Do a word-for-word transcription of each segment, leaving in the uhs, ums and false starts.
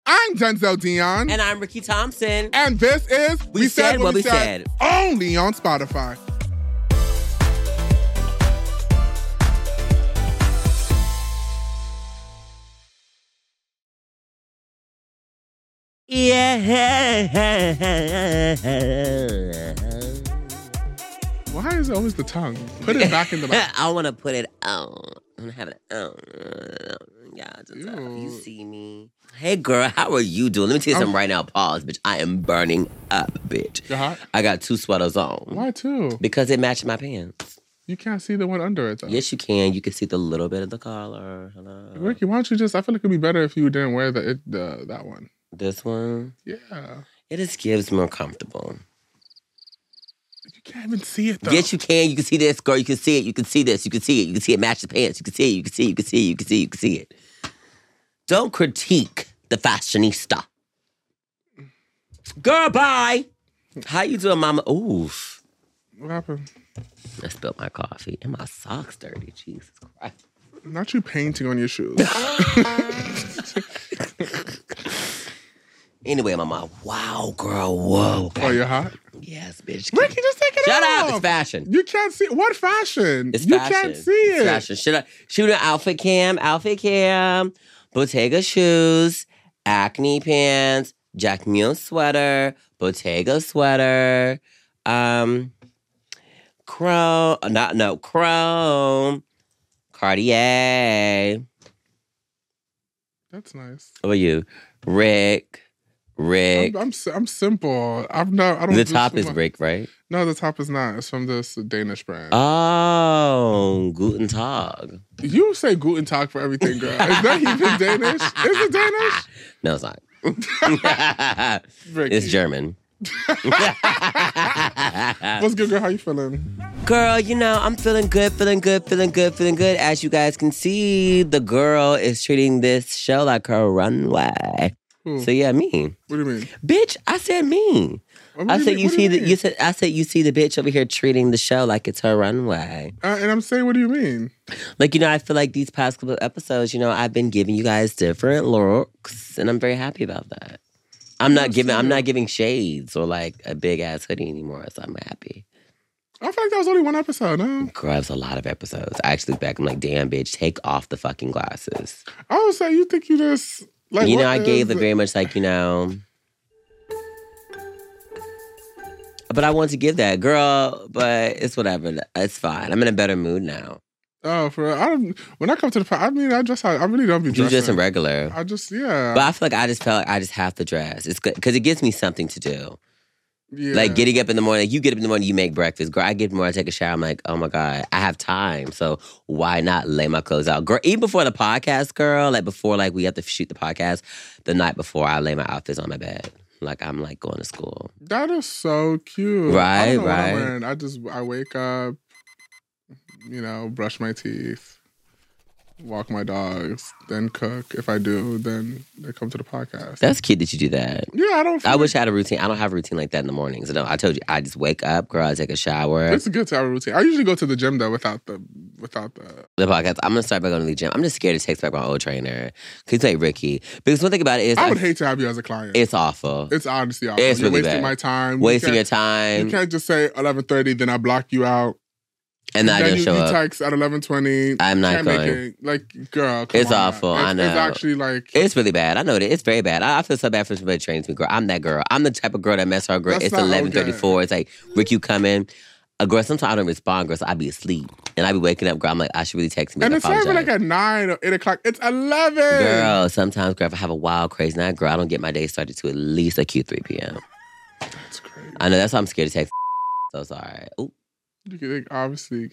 I'm Denzel Dion. And I'm Ricky Thompson. And this is We, we Said, said What We said. said. Only on Spotify. Yeah. Why is it always the tongue? Put it back in the mouth. I want to put it on. I want to have it on. Yeah, you see me. Hey, girl, how are you doing? Let me tell you something right now. Pause, bitch. I am burning up, bitch. You're hot? I got two sweaters on. Why two? Because it matched my pants. You can't see the one under it, though. Yes, you can. You can see the little bit of the collar. Hello. Ricky, why don't you just... I feel like it'd be better if you didn't wear the, it, the that one. This one? Yeah. It just gives more comfortable. You can't even see it, though. Yes, you can. You can see this, girl. You can see it. You can see this. You can see it. You can see it match the pants. You can see it. You can see it. You can see it. You can see it. You can see it. Don't critique the fashionista. Girl, bye. How you doing, mama? Oof. What happened? I spilled my coffee and my socks dirty. Jesus Christ. Not you painting on your shoes. Anyway, mama. Wow, girl. Whoa. Oh, you're hot? Yes, bitch. Ricky, just take it Shut off. Shut up. It's fashion. You can't see. What fashion? It's you fashion. You can't see it. It's fashion. Should I shoot an outfit cam? Outfit cam. Bottega shoes. Acne pants. Jack Mule sweater. Bottega sweater. Um, Chrome. Not, no. Chrome. Cartier. That's nice. What about you? Rick. Rick. I'm, I'm I'm simple. I'm not. I don't. The do top is much. Rick, right? No, the top is not. It's from this Danish brand. Oh, Guten Tag. You say Guten Tag for everything, girl. Is that even Danish? Is it Danish? No, it's not. It's German. What's good, girl? How you feeling? Girl, you know, I'm feeling good, feeling good, feeling good, feeling good. As you guys can see, the girl is treating this show like her runway. Who? So yeah, me. What do you mean? Bitch, I said me. What I you said mean? you What see you the mean? you said I said you see the bitch over here treating the show like it's her runway. Uh, and I'm saying, what do you mean? Like, you know, I feel like these past couple of episodes, you know, I've been giving you guys different looks, and I'm very happy about that. I'm not giving I'm not giving shades or like a big ass hoodie anymore, so I'm happy. I feel like that was only one episode, no? Girl, that's a lot of episodes. I actually back, I'm like, damn, bitch, take off the fucking glasses. I would say, you think you just like you know, what I gave is- it very much like, you know. But I want to give that, girl. But it's whatever. It's fine. I'm in a better mood now. Oh, for real. I don't. When I come to the, I mean, I just, I really don't be You dressing. just a regular. I just, yeah. But I feel like I just felt like I just have to dress. It's good because it gives me something to do. Yeah. Like getting up in the morning. Like you get up in the morning, you make breakfast. Girl, I get up in the morning, I take a shower. I'm like, oh my God, I have time. So why not lay my clothes out? Girl, even before the podcast, girl, like before like we have to shoot the podcast, the night before I lay my outfits on my bed. Like I'm like going to school. That is so cute. Right, I don't know what I'm right. wearing. I just, I wake up, you know, brush my teeth, walk my dogs, then cook. If I do, then they come to the podcast. That's cute that you do that. Yeah, I don't feel I like, wish I had a routine. I don't have a routine like that in the mornings. No, I told you, I just wake up, girl, I take a shower. It's good to have a routine. I usually go to the gym though without the without the. The podcast. I'm gonna start by going to the gym. I'm just scared to text back my old trainer. Cause like Ricky. Because one thing about it is, I I would hate to have you as a client. It's awful. It's honestly awful. It's You're really wasting bad. my time. You Wasting can't- your time, You can't just say eleven thirty, then I block you out. and then I then don't you, show you up. text at eleven twenty. I'm not can't make going. it. Like, girl, come It's on now. awful. It's, I know. It's actually like. It's really bad. I know it. It's very bad. I, I feel so bad for somebody that trains me, girl. I'm that girl. I'm the type of girl that mess her girl. That's It's not eleven thirty-four. It's like, Rick, you come in. A girl, sometimes I don't respond, girl, so I be asleep. And I be waking up, girl. I'm like, I should really text me. and I it's not even apologize. like at nine or eight o'clock. It's eleven. Girl, sometimes, girl, if I have a wild, crazy night, girl, I don't get my day started to at least like Q three p.m. That's crazy. I know, that's why I'm scared to text. So sorry. Ooh. You can think, obviously.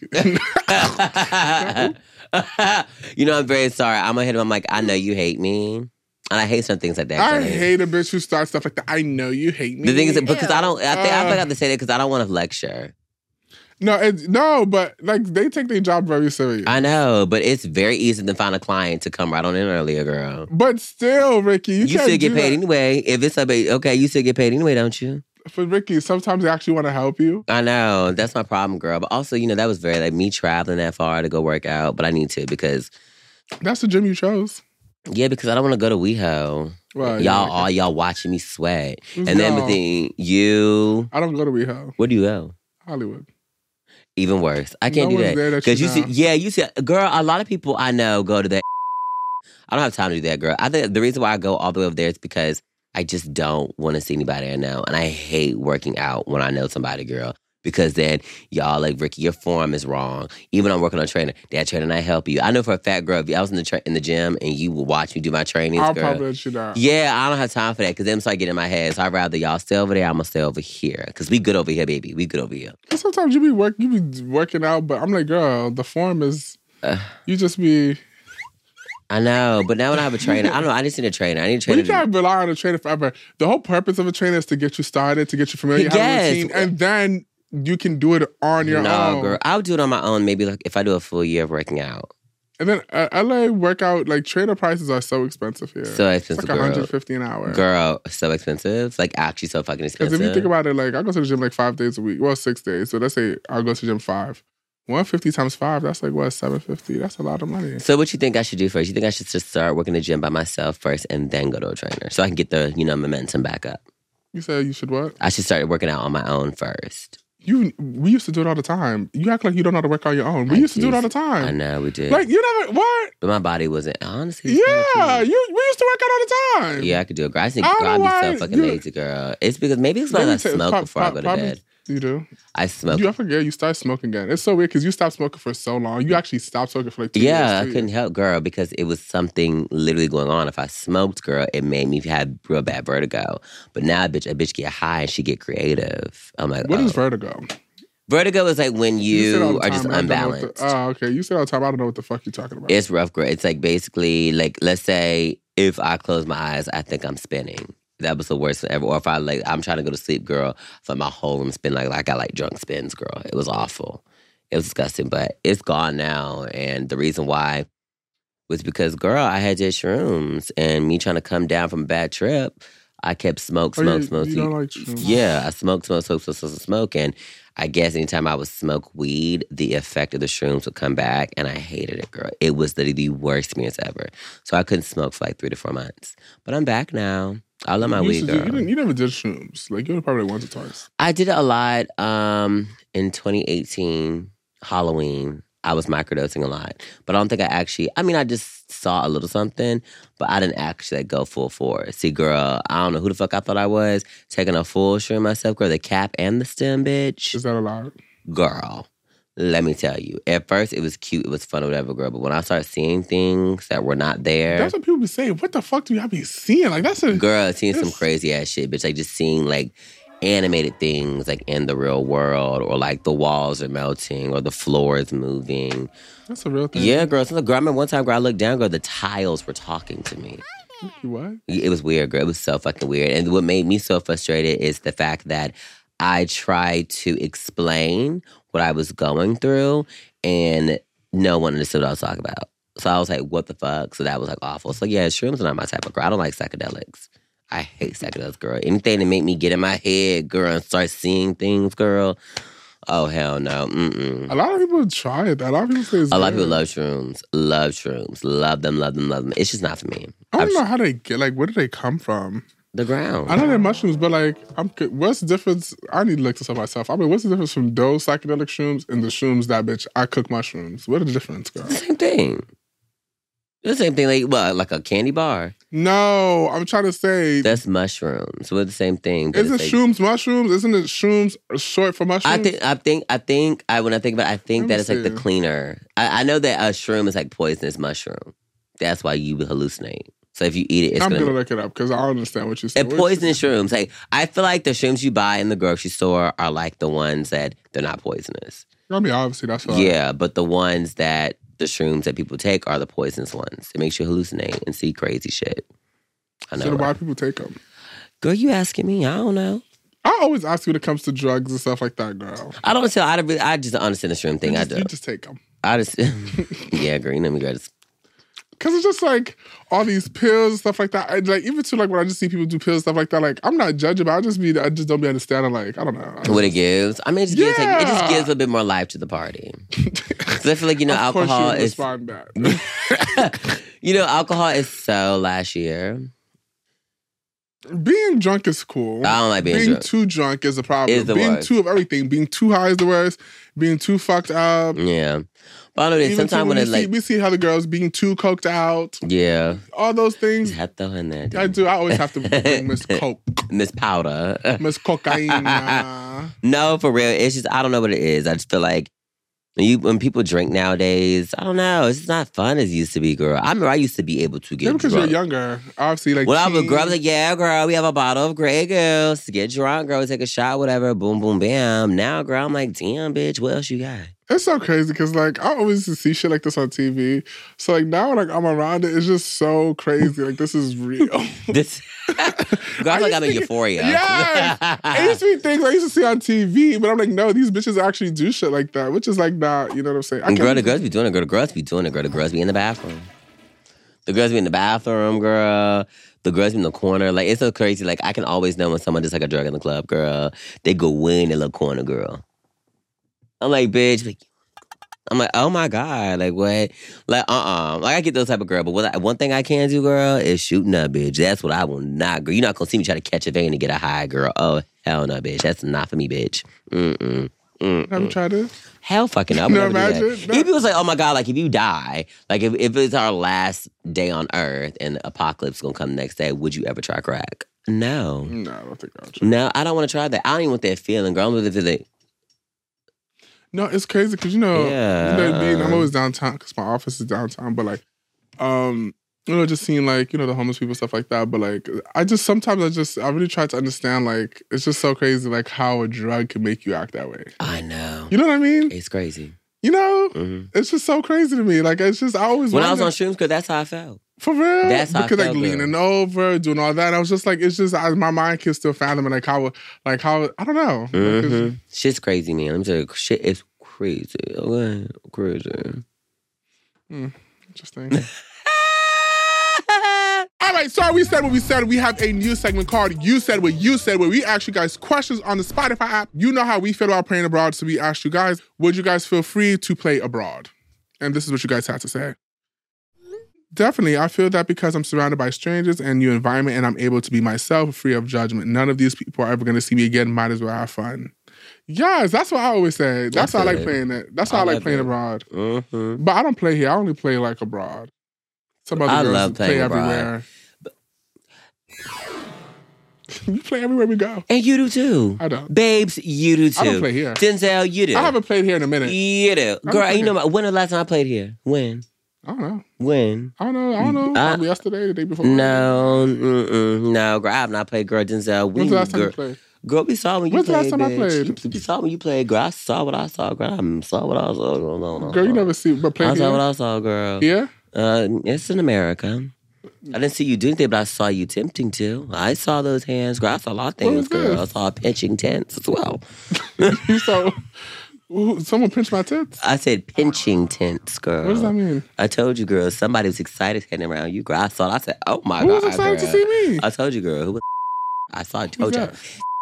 You know, I'm very sorry. I'm gonna hit him. I'm like, I know you hate me. And I hate some things like that. I girl. hate a bitch who starts stuff like that. I know you hate me. The thing is, because I don't, I think I Uh, forgot to say that because I don't want to lecture. No, it's, no, but like they take their job very serious. I know, but it's very easy to find a client to come right on in earlier, girl. But still, Ricky, you, You can't still get do paid that. anyway. If it's a okay, you still get paid anyway, don't you? For Ricky, sometimes they actually want to help you. I know. That's my problem, girl. But also, you know, that was very like me traveling that far to go work out. But I need to because That's the gym you chose. Yeah, because I don't want to go to WeHo. Well, y'all, yeah, all y'all watching me sweat. Who's and then y'all? the thing, you. I don't go to WeHo. Where do you go? Hollywood. Even worse. I can't no do one's that. there that Because you you see, know. yeah, you see, girl, a lot of people I know go to that. I don't have time to do that, girl. I think the reason why I go all the way over there is because I just don't want to see anybody I know. And I hate working out when I know somebody, girl. Because then y'all like, Ricky, your form is wrong. Even I'm working on trainer. That trainer not help you. I know for a fat girl, if I was in the tra- in the gym and you would watch me do my trainings, I'll girl. probably let you know. Yeah, I don't have time for that because then start getting in my head. So I'd rather y'all stay over there. I'm gonna stay over here because we good over here, baby. We good over here. And sometimes you be work, you be working out, but I'm like, girl, the form is. Uh, you just be. I know, but now when I have a trainer, I don't know. I just need a trainer. I need a trainer. But you can't rely on a trainer forever. The whole purpose of a trainer is to get you started, to get you familiar, Yes. have a routine, and then you can do it on your no, own. No, girl, I'll do it on my own. Maybe like if I do a full year of working out. And then uh, L A workout, like trainer prices are so expensive here. So expensive, it's like girl. one hundred fifty dollars an hour. Girl, so expensive. Like actually so fucking expensive. Because if you think about it, like I go to the gym like five days a week. Well, six days. So let's say I'll go to the gym five. one hundred fifty times five, that's like what, seven hundred fifty? That's a lot of money. So what you think I should do first? You think I should just start working the gym by myself first and then go to a trainer so I can get the, you know, momentum back up? You said you should what? I should start working out on my own first. You, we used to do it all the time. You act like you don't know how to work on your own. We I used to do it all the time. I know, we did. Like, you never, what? But my body wasn't, honestly. Yeah, you, we used to work out all the time. Yeah, I could do it. Girl, I think I'd be so fucking you, lazy, girl. It's because, maybe it's because I smoke pop, before pop, I go to probably, bed. You do? I smoke. You, I forget, you start smoking again. It's so weird because you stopped smoking for so long. You actually stopped smoking for like two yeah, years. Yeah, I couldn't help, girl, because it was something literally going on. If I smoked, girl, it made me have real bad vertigo. But now, a bitch, a bitch get high and she get creative. I'm like, what oh. is vertigo? Vertigo is like when you, you are just unbalanced. The, oh, okay. You said all the time. I don't know what the fuck you're talking about. It's rough, girl. It's like basically, like, let's say if I close my eyes, I think I'm spinning. That was the worst thing ever. Or if I, like, I'm trying to go to sleep, girl, so my whole room spin like, like I got, like, drunk spins, girl. It was awful. It was disgusting, but it's gone now. And the reason why was because, girl, I had just shrooms. And me trying to come down from a bad trip, I kept smoke, smoke, oh, you, smoke. You don't like shrooms? Yeah, I smoked, smoke, smoke, smoke, smoke, smoke. And I guess anytime I would smoke weed, the effect of the shrooms would come back, and I hated it, girl. It was the, the worst experience ever. So I couldn't smoke for like three to four months. But I'm back now. I love my you weed, girl. Do, you, didn't, you never did shrooms. Like, you only probably once or twice. I did it a lot um, in twenty eighteen, Halloween. I was microdosing a lot. But I don't think I actually, I mean, I just saw a little something, but I didn't actually like, go full force. See, girl, I don't know who the fuck I thought I was, taking a full shroom myself, girl, the cap and the stem, bitch. Is that allowed? Girl, let me tell you. At first, it was cute, it was fun or whatever, girl, but when I started seeing things that were not there. That's what people be saying. What the fuck do y'all be seeing? Like, that's a. Girl, seeing some crazy ass shit, bitch. Like, just seeing, like, animated things like in the real world, or like the walls are melting or the floor is moving. That's a real thing. Yeah, girl. So, girl, I remember one time, girl, I looked down, girl, the tiles were talking to me. What? It was weird, girl. It was so fucking weird. And what made me so frustrated is the fact that I tried to explain what I was going through and no one understood what I was talking about. So I was like, what the fuck? So that was like awful. So yeah, shrooms are not my type of girl. I don't like psychedelics. I hate psychedelics, girl. Anything to make me get in my head, girl, and start seeing things, girl. Oh, hell no. Mm-mm. A lot of people try it. A lot of people say it's A good. lot of people love shrooms. Love shrooms. Love them, love them, love them. It's just not for me. I don't I've, know how they get, like, where do they come from? The ground. I know they're mushrooms, but, like, I'm. what's the difference? I need to look this up myself. I mean, what's the difference from those psychedelic shrooms and the shrooms that, bitch, I cook mushrooms? What is the difference, girl? It's the same thing. It's the same thing, like, what, like a candy bar? No, I'm trying to say. That's mushrooms. We're the same thing. But Isn't it's like, shrooms mushrooms? Isn't it shrooms short for mushrooms? I think, I think, I think, I when I think about it, I think Let that me it's like the see. cleaner. I, I know that a shroom is like poisonous mushroom. That's why you hallucinate. So if you eat it, it's I'm gonna, gonna look it up because I don't understand what you're saying. and poisonous shrooms. Like, I feel like the shrooms you buy in the grocery store are like the ones that they're not poisonous. I mean, obviously that's why. Yeah, but the ones that the shrooms that people take are the poisonous ones. It makes you hallucinate and see crazy shit. I know. So then why right? people take them? Girl, you asking me? I don't know. I always ask you when it comes to drugs and stuff like that, girl. I don't tell. I, don't really, I just don't understand the shroom thing. You I just, do. you just take them. I just, yeah, girl. You know me, girl. Just, because it's just like all these pills and stuff like that. I, like even to like when I just see people do pills and stuff like that, like I'm not judging, but I just be I just don't be understanding. Like I don't know I what it just, gives. I mean, it just, gives, like, it just Yeah. gives a bit more life to the party. So I feel like you know, of course alcohol you would is. respond back. You know, alcohol is so last year. Being drunk is cool. I don't like being being drunk. too drunk is a problem. Is the being worst. too of everything. Being too high is the worst. Being too fucked up. Yeah, but I know that Even sometimes too, when we it's see, like, we see how the girls being too coked out. yeah, All those things. you have to throw in there. I dude. do. I always have to bring Miss Coke. Miss Powder. Miss Cocaine. No, for real. It's just I don't know what it is. I just feel like when you when people drink nowadays, I don't know. It's just not fun as it used to be, girl. I remember I used to be able to get Maybe because drunk. you're younger. Obviously, like When I was a teen- girl, I was like, yeah, girl, we have a bottle of Grey Goose. Get drunk, girl, take a shot, whatever. Boom, boom, bam. Now, girl, I'm like, damn, bitch, what else you got? It's so crazy because like I always used to see shit like this on T V. So like now like I'm around it, it's just so crazy. Like this is real. This, girl, I feel like I'm in used to- Euphoria. Yes! It used to be things I used to see on T V, but I'm like, no, these bitches actually do shit like that, which is like not, you know what I'm saying? I And girl, can't- the girls be doing it. Girl, the girls be doing it. Girl, the girls be in the bathroom. The girls be in the bathroom, girl. The girls be in the corner. Like, it's so crazy. Like, I can always know when someone just like a drug in the club, girl. They go way in the little corner, girl. I'm like, bitch. Like, I'm like, oh my God. Like, what? Like, uh-uh. Like, I get those type of girl. But what I, one thing I can do, girl, is shooting up, bitch. That's what I will not, girl. You're not going to see me try to catch a vein and get a high, girl. Oh, hell no, bitch. That's not for me, bitch. Mm-mm. Mm-mm. Have you tried it? Hell fucking no. I would No, never do that. imagine. No. Even people say, oh my God, like if you die, like if, if it's our last day on earth and the apocalypse is gonna come the next day, would you ever try crack? No. No, I don't think I'll try. No, I don't want to try that. I don't even want that feeling, girl. I'm with the feeling. No, it's crazy because you know, Yeah. you know, being I'm always downtown because my office is downtown, but like, um, you know, just seeing like you know the homeless people stuff like that. But like, I just sometimes I just I really try to understand like it's just so crazy like how a drug can make you act that way. I know. You know what I mean? It's crazy. You know, Mhm. it's just so crazy to me. Like it's just I always When I was wondered- on shrooms, because that's how I felt. for real. That's how I because like felt, girl. leaning over, doing all that. I was just like, it's just I, my mind can still fathom it. Like how, like how I don't know. Like, it's- Mhm. Shit's crazy, man. Let me tell you, shit is crazy. Okay, crazy. Interesting. All right, so we said what we said. We have a new segment called You Said What You Said, where we ask you guys questions on the Spotify app. You know how we feel about playing abroad, so we asked you guys, would you guys feel free to play abroad? And this is what you guys had to say. Definitely, I feel that because I'm surrounded by strangers and new environment and I'm able to be myself, free of judgment. None of these people are ever going to see me again. Might as well have fun. Yes, that's what I always say. That's why I like good. playing it. That's why I, I like like playing it. abroad. Mm-hmm. But I don't play here. I only play like abroad. Some other I girls love play playing abroad. everywhere. You play everywhere we go. And you do too. I don't. Babes, you do too. I don't play here. Denzel, you do. I haven't played here in a minute. You do. don't Girl, play you know, here. my, when the last time I played here? When? I don't know. When? I don't know. I don't know. I- Probably yesterday, the day before. No, mm-mm, no, girl, I have not played, girl, Denzel. We, When's the last time girl, you played? girl, we saw when you When's the played, last time I bitch. played? You, we saw when you played, girl. I saw what I saw, girl. I saw what I saw. No, no, no, Girl, you no. never see, but play I saw what here? I saw, girl. Yeah? Uh, it's in America. I didn't see you do anything, but I saw you tempting to. I saw those hands, girl. I saw a lot of What was things, girl. I this? saw pinching tents as well. You saw, ooh, someone pinched my tits? I said pinching tents, girl. What does that mean? I told you, girl. Somebody was excited heading around you, girl. I saw it. I said, "Oh my Who god!" was excited girl. to see me? I told you, girl. Who was? I saw. I Who's told you. that?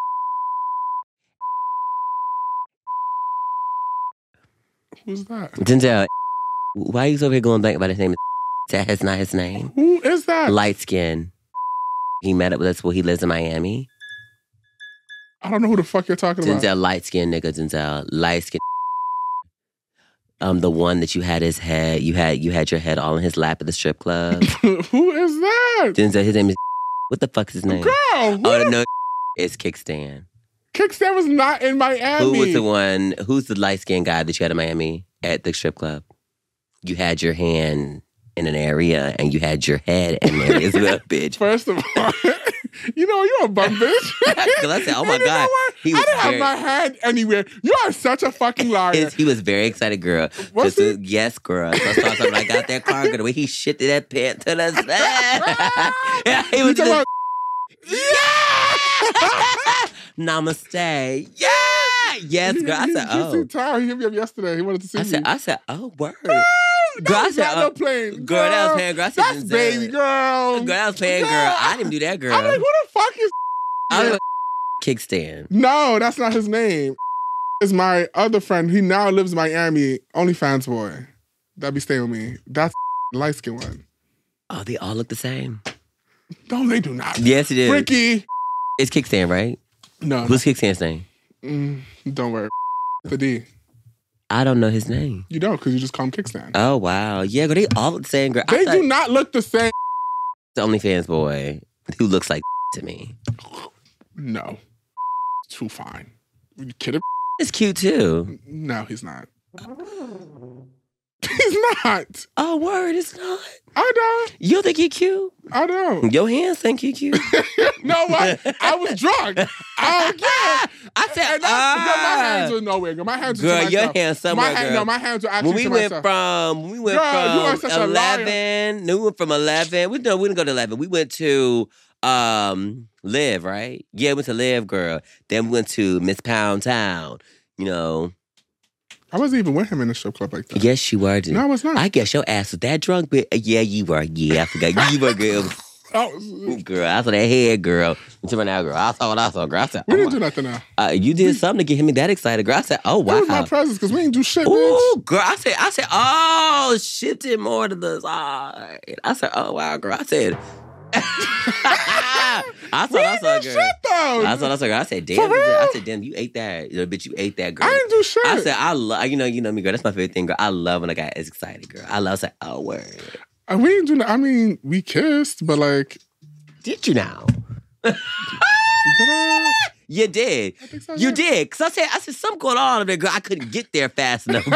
Who's that? Denzel, why are you over here going back about his name? That's not his name. Who is that? Light skin. He met up with us. Well, he lives in Miami. I don't know who the fuck you're talking about. Denzel, light skin nigga. Denzel, light skin. Um, the one that you had his head. You had you had your head all in his lap at the strip club. Who is that? Denzel, his name is. What the fuck is his name? Girl, who Oh no, it's Kickstand. Kickstand was not in Miami. Who was the one? Who's the light skinned guy that you had in Miami at the strip club? You had your hand in an area and you had your head in an area as well, bitch. First of all, you know, you're a bum bitch. Because I said, oh my And you know God. what? He I was didn't very- have my hand anywhere. You are such a fucking liar. His- he was very excited, girl. Was Just to- he? yes, girl. So I saw something like out that car, girl. The way he shifted that pant to the side. Yeah, he You was talking just, about- namaste. Yeah. Yes, He- girl. I he- said, he- he oh. Tyler, he hit me up yesterday. He wanted to see I me. said, I said, oh, word. Girl, That Girl, I was said, not uh, no playing. girl, that was playing girl. I said, That's Denzel. baby girl. Girl, that was playing girl. Girl. I didn't do that, girl. I'm like, who the fuck is? I was like, kickstand. No, that's not his name. Is my other friend. He now lives in Miami. OnlyFans boy. That be staying with me. That's light skin one. Oh, they all look the same. No, they do not. Yes, it is. Ricky. It's kickstand, right? No. Who's kickstand's name? Mm, don't worry. The D. I don't know his name. You don't, because you just call him Kickstand. Oh, wow. Yeah, girl, they all look the same, girl. They do not look the same. The OnlyFans boy who looks like to me. No. Too fine. You kidding? It's cute, too. No, he's not. He's not. Oh, word, it's not. I don't. You think he cute? I don't. Your hands think he cute. No, what? I was drunk. I don't care. I said, And that, girl, my hands ah. were nowhere. Girl, my hands were Girl, to your myself. hands somewhere, my hand, girl. No, my hands were actually When we to went myself. from, when we went Girl, you are from such a liar. eleven, no, we went from eleven. We no, we didn't go to eleven. We went to um Live, right? Yeah, we went to Live, girl. Then we went to Miss Pound Town. You know. I wasn't even with him in a strip club like that. Yes, you were. Dude. No, I was not. I guess your ass was that drunk, but uh, yeah, you were. Yeah, I forgot. You were, girl. I was, Girl, I saw that head, girl. Until right now, girl. I saw what I saw, girl. I said, we oh didn't my- do nothing now. Uh, you did something to get him that excited, girl. I said, oh, wow. It was my presence because we didn't do shit, bitch. Ooh, girl, I said, I said, oh, shifted more to the side. I said, oh, wow, girl. I said, I saw, We I didn't saw, do girl. shit, though. I saw, I saw, girl. I said, damn. For real? I said, damn, you ate that. You know, bitch, you ate that, girl. I didn't do shit. I said, I love, you know, you know me, girl. That's my favorite thing, girl. I love when a guy is excited, girl. I love, I said, oh, word. Uh, we didn't do no- I mean, we kissed, but like, Did you now? did I? You did. I think so, You yeah. did. Because I said, I said, something going on over there, girl. I couldn't get there fast enough.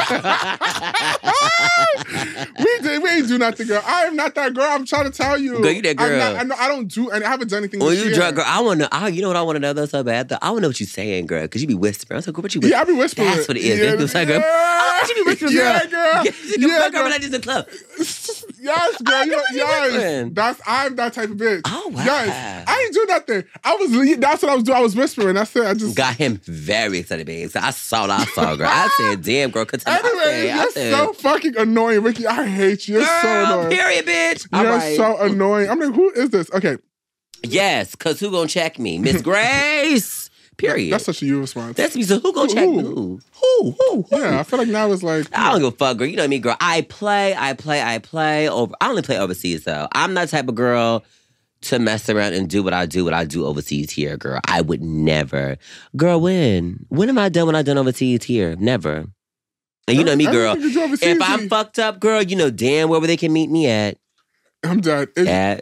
we did. We ain't do nothing, girl. I am not that girl. I'm trying to tell you. Girl, you that I'm girl. not, I, know, I don't do, and I haven't done anything When this you year. drunk, girl, I want to know. You know what I want to know though so bad? Though? I want to know what you saying, girl. Because you be whispering. I was like, girl, what you whispering? Yeah, I be whispering. That's what it is. Yeah, That's what girl. yeah. Oh, what you be whispering, girl? Yeah, girl. Yeah, Yeah, girl, girl. girl, like this in the club. Yes, girl. I You know, know what you yes. whispering. That's I'm that type of bitch. Oh, wow. Yes. I ain't do nothing. I was. That's what I was doing. I was whispering. That's it. I just. Got him very excited, babe. So I saw what I saw, girl. I said, damn, girl. Cause I Anyway, said, I you're said, so fucking annoying, Ricky. I hate you. You're so girl, annoying. period, bitch. All You're right. so annoying. I'm like, who is this? Okay. Yes, because who gonna check me? Miss Grace. Period. That's such a you response. That's me. So who gonna Who, check who? me? Who? Who? Who? Who? Yeah, I feel like now it's like. I don't give a fuck, girl. You know me, girl. I play, I play, I play. Over. I only play overseas, though. I'm not the type of girl to mess around and do what I do, what I do overseas here, girl. I would never. Girl, when? When am I done when I done overseas here? Never. And you know me, girl. Everything you do overseas, If I'm you- fucked up, girl, you know damn well where they can meet me at. I'm dead. It's, At.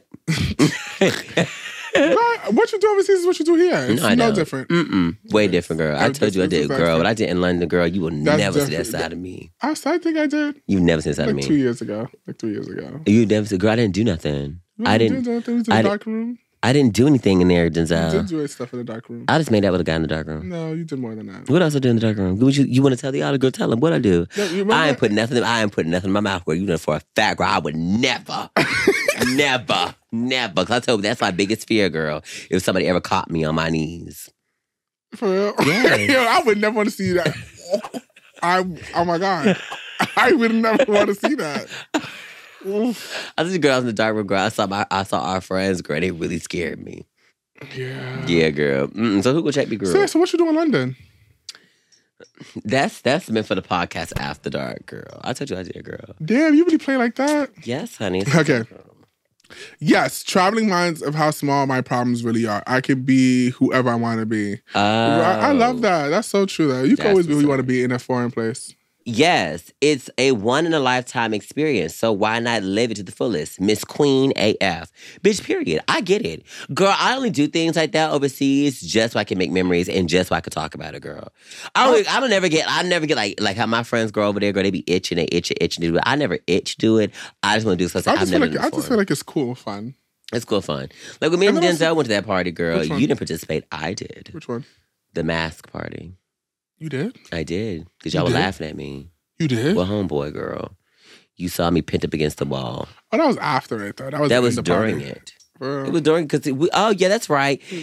What- what you do overseas is what you do here. It's No, I no know. different. Mm-mm. Way different, girl. I That's told you I did, different. girl. What I did in London, girl, you will That's never see that different. side of me. I, I think I did. You've never seen that side Like of two me. years ago. Like three years ago. You never said, girl, I didn't do nothing. You I did didn't. do things in I the didn't- dark room. I didn't do anything in there, You Denzel. did do stuff in the dark room. I just made out with a guy in the dark room. No, you did more than that. What else I do in the dark room? Would you you want to tell the other girl? Tell him what I do. No, you remember- I ain't putting nothing. I ain't putting nothing in my mouth. Girl, you know for a fact, girl, I would never, never, never. Because I told you that's my biggest fear, girl. If somebody ever caught me on my knees. For real? Yes. Yo, I would never want to see that. I oh my god. I would never want to see that. Oof. I see girls in the dark room, girl. I saw my, I saw our friends, girl. They really scared me. Yeah. Yeah, girl. Mm-mm. So who gonna check me, girl? So, so what you do in London? That's that's meant for the podcast After Dark, girl. I told you I did, girl. Damn, you really play like that? Yes, honey. Okay. Yes, traveling minds of how small my problems really are. I can be whoever I want to be. Oh. I, I love that. That's so true, though. You can That's always be who what's you want to up. be in a foreign place. Yes, it's a one in a lifetime experience. So why not live it to the fullest? Miss Queen A F. Bitch, period. I get it. Girl, I only do things like that overseas just so I can make memories and just so I can talk about it, girl. I don't, I don't never get, I never get like like how my friends go over there, girl, they be itching, they itch, itching to do it. I never itch do it. I just want to do something I I've just, feel never like, done I just before. feel like it's cool, fun. It's cool fun. Like when me and And then Denzel also- went to that party, girl, Which one? you didn't participate. I did. Which one? The mask party. You did? I did. Because You y'all were did? laughing at me. You did? Well, homeboy, girl. You saw me pinned up against the wall. Oh, that was after it, though. That was, That in was the during party. it. For real. It was during, because, oh, yeah, that's right.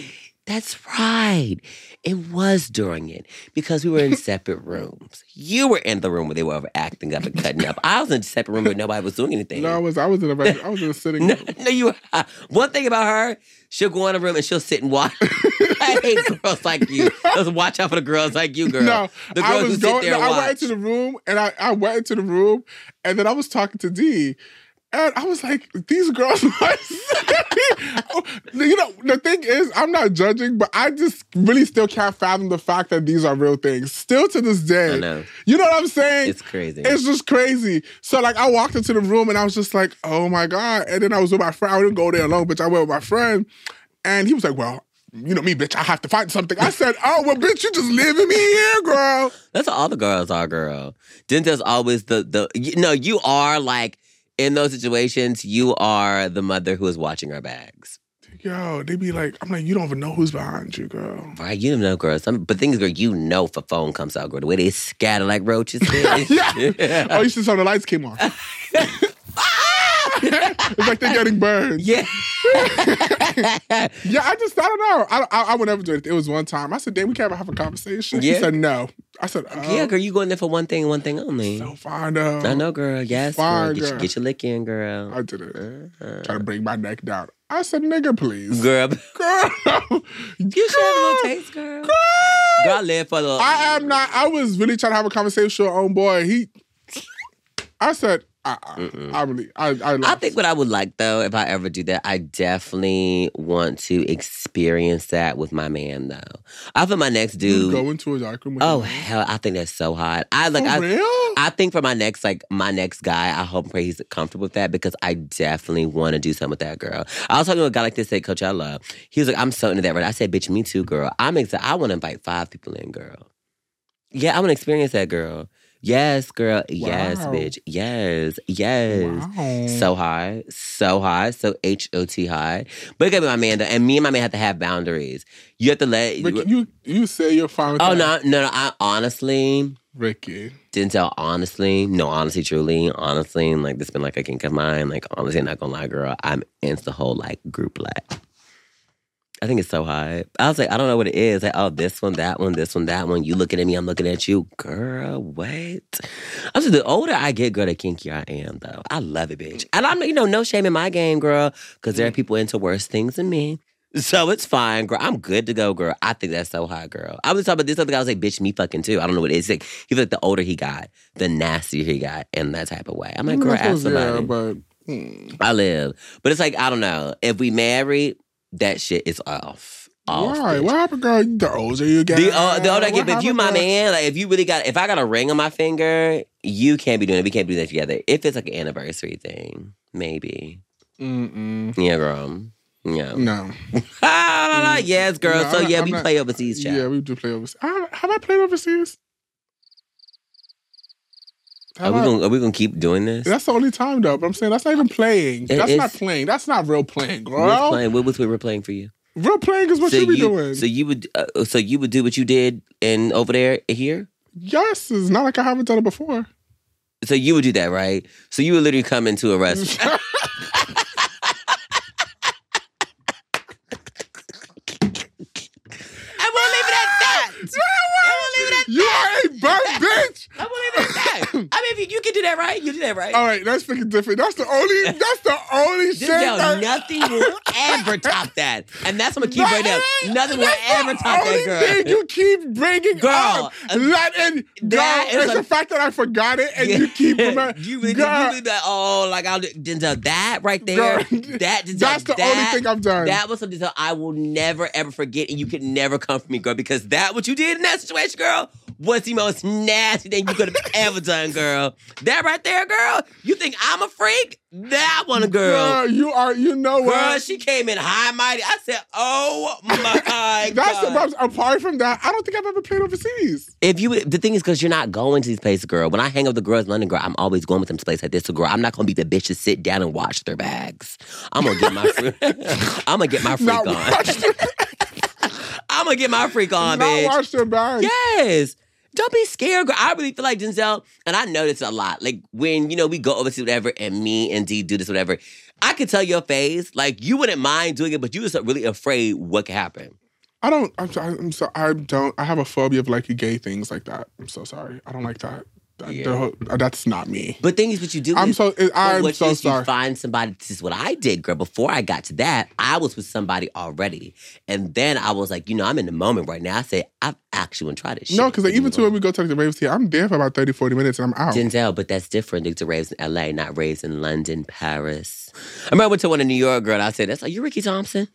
That's right. It was during it because we were in separate rooms. You were in the room where they were acting up and cutting up. I was in a separate room where nobody was doing anything. No, I was. I was in a. I was in a sitting no, room. No, you were. One thing about her, she'll go in a room and she'll sit and watch. I hate girls like you. Just watch out for the girls like you, girl. No, the girls I was who going. sit there No, and I went watch. into the room and I, I went into the room and then I was talking to D. And I was like, these girls are You know, the thing is, I'm not judging, but I just really still can't fathom the fact that these are real things. Still to this day. I know. You know what I'm saying? It's crazy. It's just crazy. So, like, I walked into the room and I was just like, oh my God. And then I was with my friend. I didn't go there alone, bitch. I went with my friend. And he was like, well, you know me, bitch, I have to find something. I said, oh, well, bitch, you just leaving me here, girl. That's what all the girls are, girl. Denzel's always the, the, you know, you are like, in those situations, you are the mother who is watching her bags. Yo, they be like, I'm like, you don't even know who's behind you, girl. Right, you don't know, girl. Some, but things, girl, you know if a phone comes out, girl, the way they scatter like roaches. Yeah. Oh, you should saw the lights came on. It's like they're getting burned. Yeah. Yeah, I just, I don't know. I, I, I would never do it. It was one time. I said, damn, we can't have a conversation. Yeah. He said, no. I said, oh. Yeah, girl, you going there for one thing and one thing only. So fine, though. I know, girl. Yes, Fine, girl. Get, girl. Your, get your lick in, girl. I did it. Uh-huh. Try to bring my neck down. I said, nigga, please. Girl. Girl. You should have a little taste, girl. Girl. Girl, I live for the... I am not, I was really trying to have a conversation with our own boy. He, I said, uh-uh. I really, I, I, I think what I would like, though, if I ever do that, I definitely want to experience that with my man, though. I feel my next dude... You go into a dark room with Oh, him. hell, I think that's so hot. I like. For I, real? I think for my next, like, my next guy, I hope and pray he's comfortable with that because I definitely want to do something with that girl. I was talking to a guy like this at Coachella. He was like, I'm so into that right. I said, bitch, me too, girl. I'm excited. I want to invite five people in, girl. Yeah, I want to experience that, girl. Yes, girl. Yes, Wow. bitch. Yes. Yes. Wow. So high. So high. So H O T high. But it gotta be my man, though. And me and my man have to have boundaries. You have to let... Ricky, you, you say you're fine with oh, that. no, no, no. I honestly... Ricky. Denzel, honestly, no, honestly, truly, honestly, like this been like a kink of mine. Like, honestly, not gonna lie, girl, I'm into the whole like group like. I think it's so hot. I was like, I don't know what it is. Like, oh, this one, that one, this one, that one. You looking at me, I'm looking at you, girl. What? I was like, the older I get, girl, the kinkier I am, though. I love it, bitch. And I'm, you know, no shame in my game, girl, because there are people into worse things than me. So it's fine, girl. I'm good to go, girl. I think that's so hot, girl. I was talking about this other guy. I was like, bitch, me fucking too. I don't know what it is. Like, he was like, the older he got, the nastier he got in that type of way. I'm like, I mean, girl, that's ask what- yeah, somebody. but hmm. I live. But it's like, I don't know. If we married, that shit is off. Off. Why? bitch. What happened, girl? The older you get. The, uh, the older I get, What but if you happened, my girl? man, like if you really got, if I got a ring on my finger, you can't be doing it. We can't do that together. If it's like an anniversary thing, maybe. Mm-mm. Yeah, girl. Yeah. No. Ah, la, la, yes, girl. No, so I'm yeah, not- we I'm not- play overseas, child. Yeah, we do play overseas. I, have I played overseas? Are Have we I- gonna are we gonna keep doing this? That's the only time, though. But I'm saying that's not even playing. It that's is- not playing. That's not real playing, What's girl. playing? What was we were playing for you? Real playing is what so you be you, doing. So you would, uh, so you would do what you did in over there here. Yes, it's not like I haven't done it before. So you would do that, right? So you would literally come into a restaurant. And we'll leave it at that. And we'll leave it at You are a burnt bitch. And we'll leave it at that. I mean, if you, you can do that, right? You do that, right? All right, that's freaking different. That's the only. That's the only This, shit. yo, that, nothing will ever top that. And that's what I'm gonna keep That right is- up. Nothing will that's ever the top only that, thing girl. you keep bringing Girl, up. uh, Let and girl, that is it's a- the fact that I forgot it and you keep remembering. you really, girl, you really that, oh, like I'll do Denzel, that right there. Girl, that Denzel, that's the that, only thing I've done. That was something that I will never ever forget, and you could never come for me, girl, because that what you did in that situation, girl, was the most nasty thing you could have ever done, girl. That right there, girl. You think I'm a freak? That one, girl. Girl, you are. You know Girl, what? she came in high mighty. I said, "Oh my That's the god!" most. Apart from that, I don't think I've ever played overseas. If you, the thing is, because you're not going to these places, girl. When I hang out with the girls in London, girl, I'm always going with them to places like this. So, girl, I'm not gonna be the bitch to sit down and watch their bags. I'm gonna get my freak. I'm gonna get my freak Not on. watch their, I'm gonna get my freak on, not bitch. watch their bags. Yes. Don't be scared, girl. I really feel like Denzel, and I know this a lot. Like when, you know, we go overseas, whatever, and me and Dee do this, whatever, I could tell your face, like you wouldn't mind doing it, but you just really afraid what could happen. I don't. I'm. so- I'm so. I don't. I have a phobia of like gay things like that. I'm so sorry. I don't like that. That- Yeah. the whole- that's not me. But thing is, what you do I'm is, so. but I'm what so is sorry. you find somebody. This is what I did, girl. Before I got to that, I was with somebody already, and then I was like, you know, I'm in the moment right now. I said, I actually want to try this. No, shit. because like, Leave even me too when alone. we go to like, the raves here, I'm there for about thirty, forty minutes and I'm out. Denzel, but that's different. Niggas are raised in L A, not raised in London, Paris. I remember I went to one in New York, girl, and I said, "That's like you, Ricky Thompson."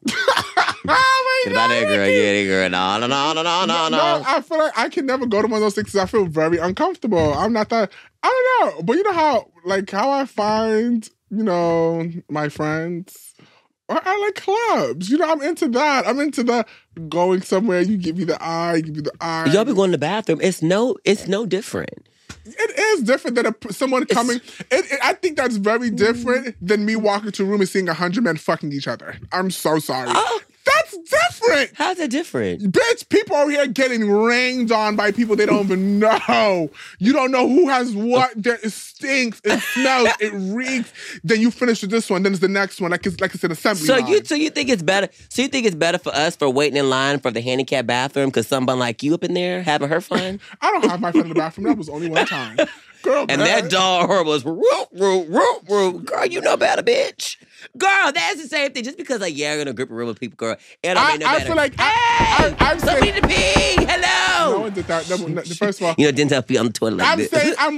Oh Get my about God, that girl, Ricky. yeah, that girl. No, no, no, no, no, no, no. I feel like I can never go to one of those things because I feel very uncomfortable. I'm not that. I don't know, but you know how like how I find you know my friends. Or I like clubs. You know, I'm into that. I'm into the going somewhere. You give me the eye. You give me the eye. Y'all be going to the bathroom. It's no, it's no different. It is different than a, someone coming. It, it, I think that's very different than me walking to a room and seeing a hundred men fucking each other. I'm so sorry. Oh. That's different. How's it different? Bitch, people over here getting rained on by people they don't even know. You don't know who has what. There, it stinks. It smells. It reeks. Then you finish with this one. Then it's the next one. Like it's like it's an assembly So line. you, so you think it's better? So you think it's better for us for waiting in line for the handicap bathroom because someone like you up in there having her fun? I don't have my friend in the bathroom. That was only one time. Girl, And man. that dog was root, root, root, root. Girl, you know better, bitch. Girl, that's the same thing. Just because like yeah, I'm gonna grip a room with people, girl, it don't I- make no I better. feel like I- hey, I- I'm somebody saying- to pee. No Hello. one did that. No, no, first of all, You know, Denzel pee on the toilet like I'm this. saying I'm.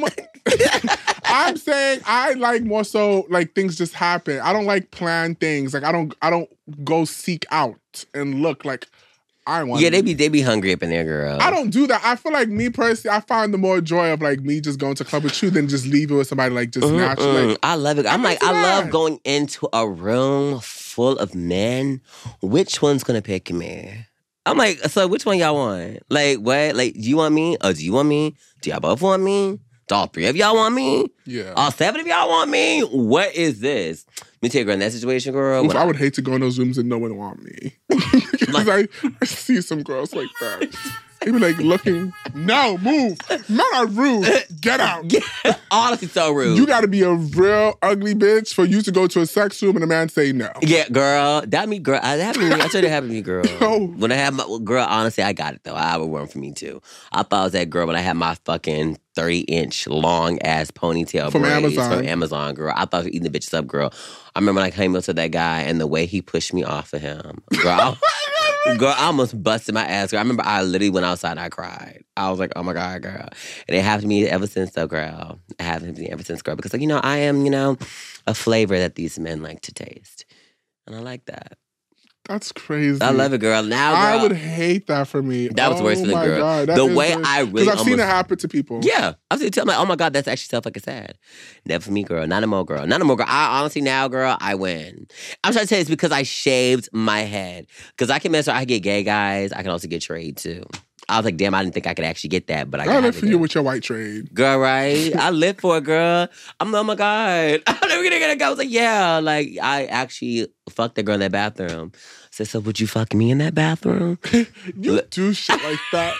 I'm saying I like more so like things just happen. I don't like planned things. Like I don't. I don't go seek out and look like I want. yeah, they be they be hungry up in there, girl. I don't do that. I feel like me personally, I find the more joy of like me just going to club with you than just leaving with somebody like just Mm-mm. naturally. Like, I love it. I'm I'm like, into I love that. going into a room full of men. Which one's gonna pick me? I'm like, so which one y'all want? Like, what? Like, do you want me? Or do you want me? Do y'all both want me? Do all three of y'all want me? yeah. All seven of y'all want me? What is this? Let me tell you, girl, in that situation, girl. Oof, when I would hate to go in those rooms and no one want me. Because I, I see some girls like that. They be like looking, no, move. Men are rude. Get out. Yeah, honestly, so rude. You gotta be a real ugly bitch for you to go to a sex room and a man say no. Yeah, girl. That me, girl. That happened to me. I told you it happened to me, girl. Oh. When I had my well, girl, honestly, I got it though. I would run for me too. I thought I was that girl when I had my fucking thirty inch long ass ponytail From braids Amazon. from Amazon, girl. I thought I was eating the bitches up, girl. I remember when I came up to that guy and the way he pushed me off of him, girl. I, girl, I almost busted my ass. Girl. I remember I literally went outside and I cried. I was like, oh my God, girl. And it happened to me ever since though, girl. It happened to me ever since, girl. Because like, you know, I am, you know, a flavor that these men like to taste. And I like that. That's crazy. I love it, girl. Now, girl. I would hate that for me. That was oh worse for the my girl. God, that The is way worse. I really Because I've seen it almost- happen to people. Yeah. I was telling like, oh my God, that's actually so fucking sad. Never for me, girl. Not no more, girl. Not no more, girl. I honestly now, girl, I win. I'm trying to tell you it's because I shaved my head. Because I can mess around, I can get gay guys. I can also get trade too. I was like, damn, I didn't think I could actually get that, but I I got live it. for you with your white trade. Girl, right? I live for it, girl. I'm oh my God. I'm never gonna get a guy. I was like, yeah, like I actually fucked that girl in that bathroom. I said, so would you fuck me in that bathroom? You Look. do shit like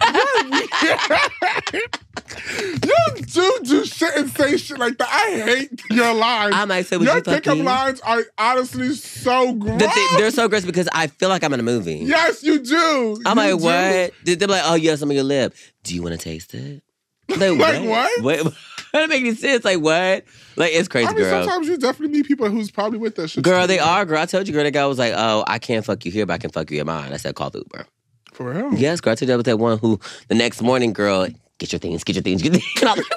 that. You do do shit and say shit like that. I hate your lines. I might say, would your you fuck pickup me? lines are honestly so gross. The thi- they're so gross because I feel like I'm in a movie. Yes, you do. I'm You like, do. what? They're they're like, oh, yeah, some of your lip. Do you want to taste it? Like, Like what? What? That doesn't make any sense. Like, what? Like, it's crazy, I mean, girl. sometimes you definitely meet people who's probably with that shit. Girl, too. they are, girl. I told you, girl, that guy was like, oh, I can't fuck you here, but I can fuck you in mine. I said, call the Uber. For real. Yes, girl. I told you about that one who, the next morning, girl, get your things, get your things, get your things. I'm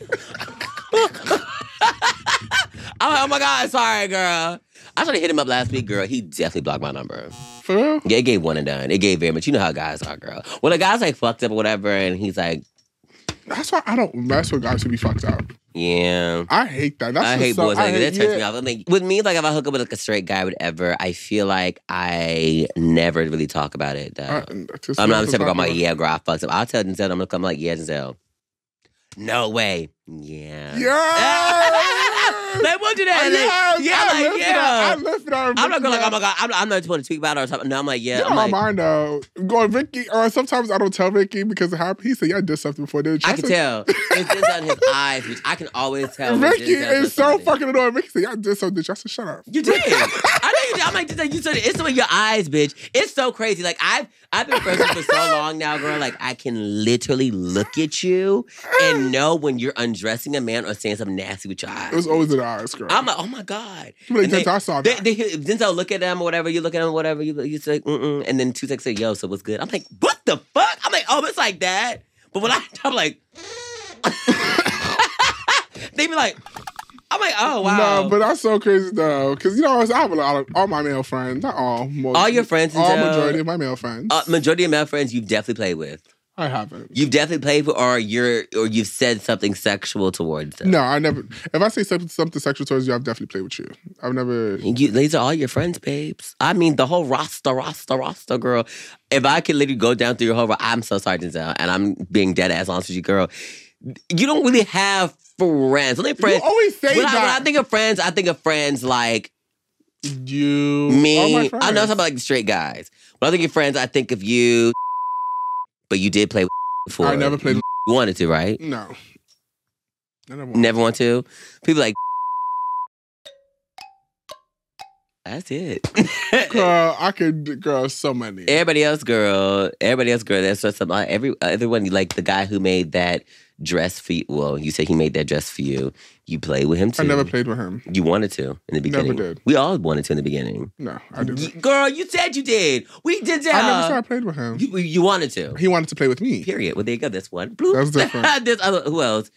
like, oh my God, sorry, girl. I tried to hit him up last week, girl. He definitely blocked my number. For real? Yeah, it gave one and done. It gave very much. You know how guys are, girl. When a guy's like fucked up or whatever, and he's like, That's why I don't mess with guys who be fucked up. yeah. I hate that. That's I just hate so, boys like I that. hate, That turns yeah. me off. I'm like, with me, like if I hook up with like a straight guy, whatever, I feel like I never really talk about it. Though. I- just I'm not never the type of girl. I'm talk like, about- yeah, girl, I fucked up. I'll tell Denzel. I'm gonna come like, yeah, Denzel. No way. Yeah. Yeah. Like, we'll do that. I- Like, yes, yeah, I like, live for yeah. that. I live for that. I'm not going like, Ricky, oh my God, I'm, I'm not just want to tweet about it or something. No, I'm like, yeah. You know I'm my like, mind though. Going Ricky, or sometimes I don't tell Ricky because it happened. He said, "Yeah, I did something before." Did I can tell. It's Denzel in his eyes, which I can always tell. when Ricky Denzel does is so something. fucking annoying. Ricky said, "Yeah, I did something." I said, "Shut up." You did. I know you I'm like, you said it's in your eyes, bitch. It's so crazy. Like I've I've been friends with you for so long now, girl. Like I can literally look at you and know when you're undressing a man or saying something nasty with your eyes. It was always in the eyes, girl. I'm like, oh my god. Like, they, I saw that. They, they, Denzel look at them or whatever. You look at them or whatever. You you say, mm-mm. And then two seconds say, yo, so what's good? I'm like, what the fuck? I'm like, oh, it's like that. But when I, I'm like, they be like, I'm like, oh, wow. No, but that's so crazy, though. Because, you know, I have a lot of, all my male friends, not all. Most, all your friends. All Denzel, majority of my male friends. Uh, majority of male friends you've definitely played with. I haven't. You've definitely played with, or you're, or you've said something sexual towards them. No, I never. If I say something, something sexual towards you, I've definitely played with you. I've never. You, these are all your friends, babes. I mean, the whole roster, roster, roster, girl. If I could literally go down through your whole, I'm so sorry, Denzel, and I'm being dead ass honest with you, girl. You don't really have friends. Only friends. You always say when that. I, when I think of friends, I think of friends like you, me. all my friends. I know it's about like the straight guys. When I think of friends, I think of you. But you did play with before. I never played. You wanted to, right? No. I never wanted Never want to. People like. That's it. Girl, I could, girl, so many. Everybody else, girl. Everybody else, girl. That's what's up. Every, everyone, like the guy who made that dress for you. Well, you said he made that dress for you. You played with him too. I never played with him. You wanted to in the beginning. Never did. We all wanted to in the beginning. No, I didn't. Girl, you said you did. We did that. I never said I played with him. You, you wanted to. He wanted to play with me. Period. Well, there you go. That's one. Bloop. That's different. This other. Who else?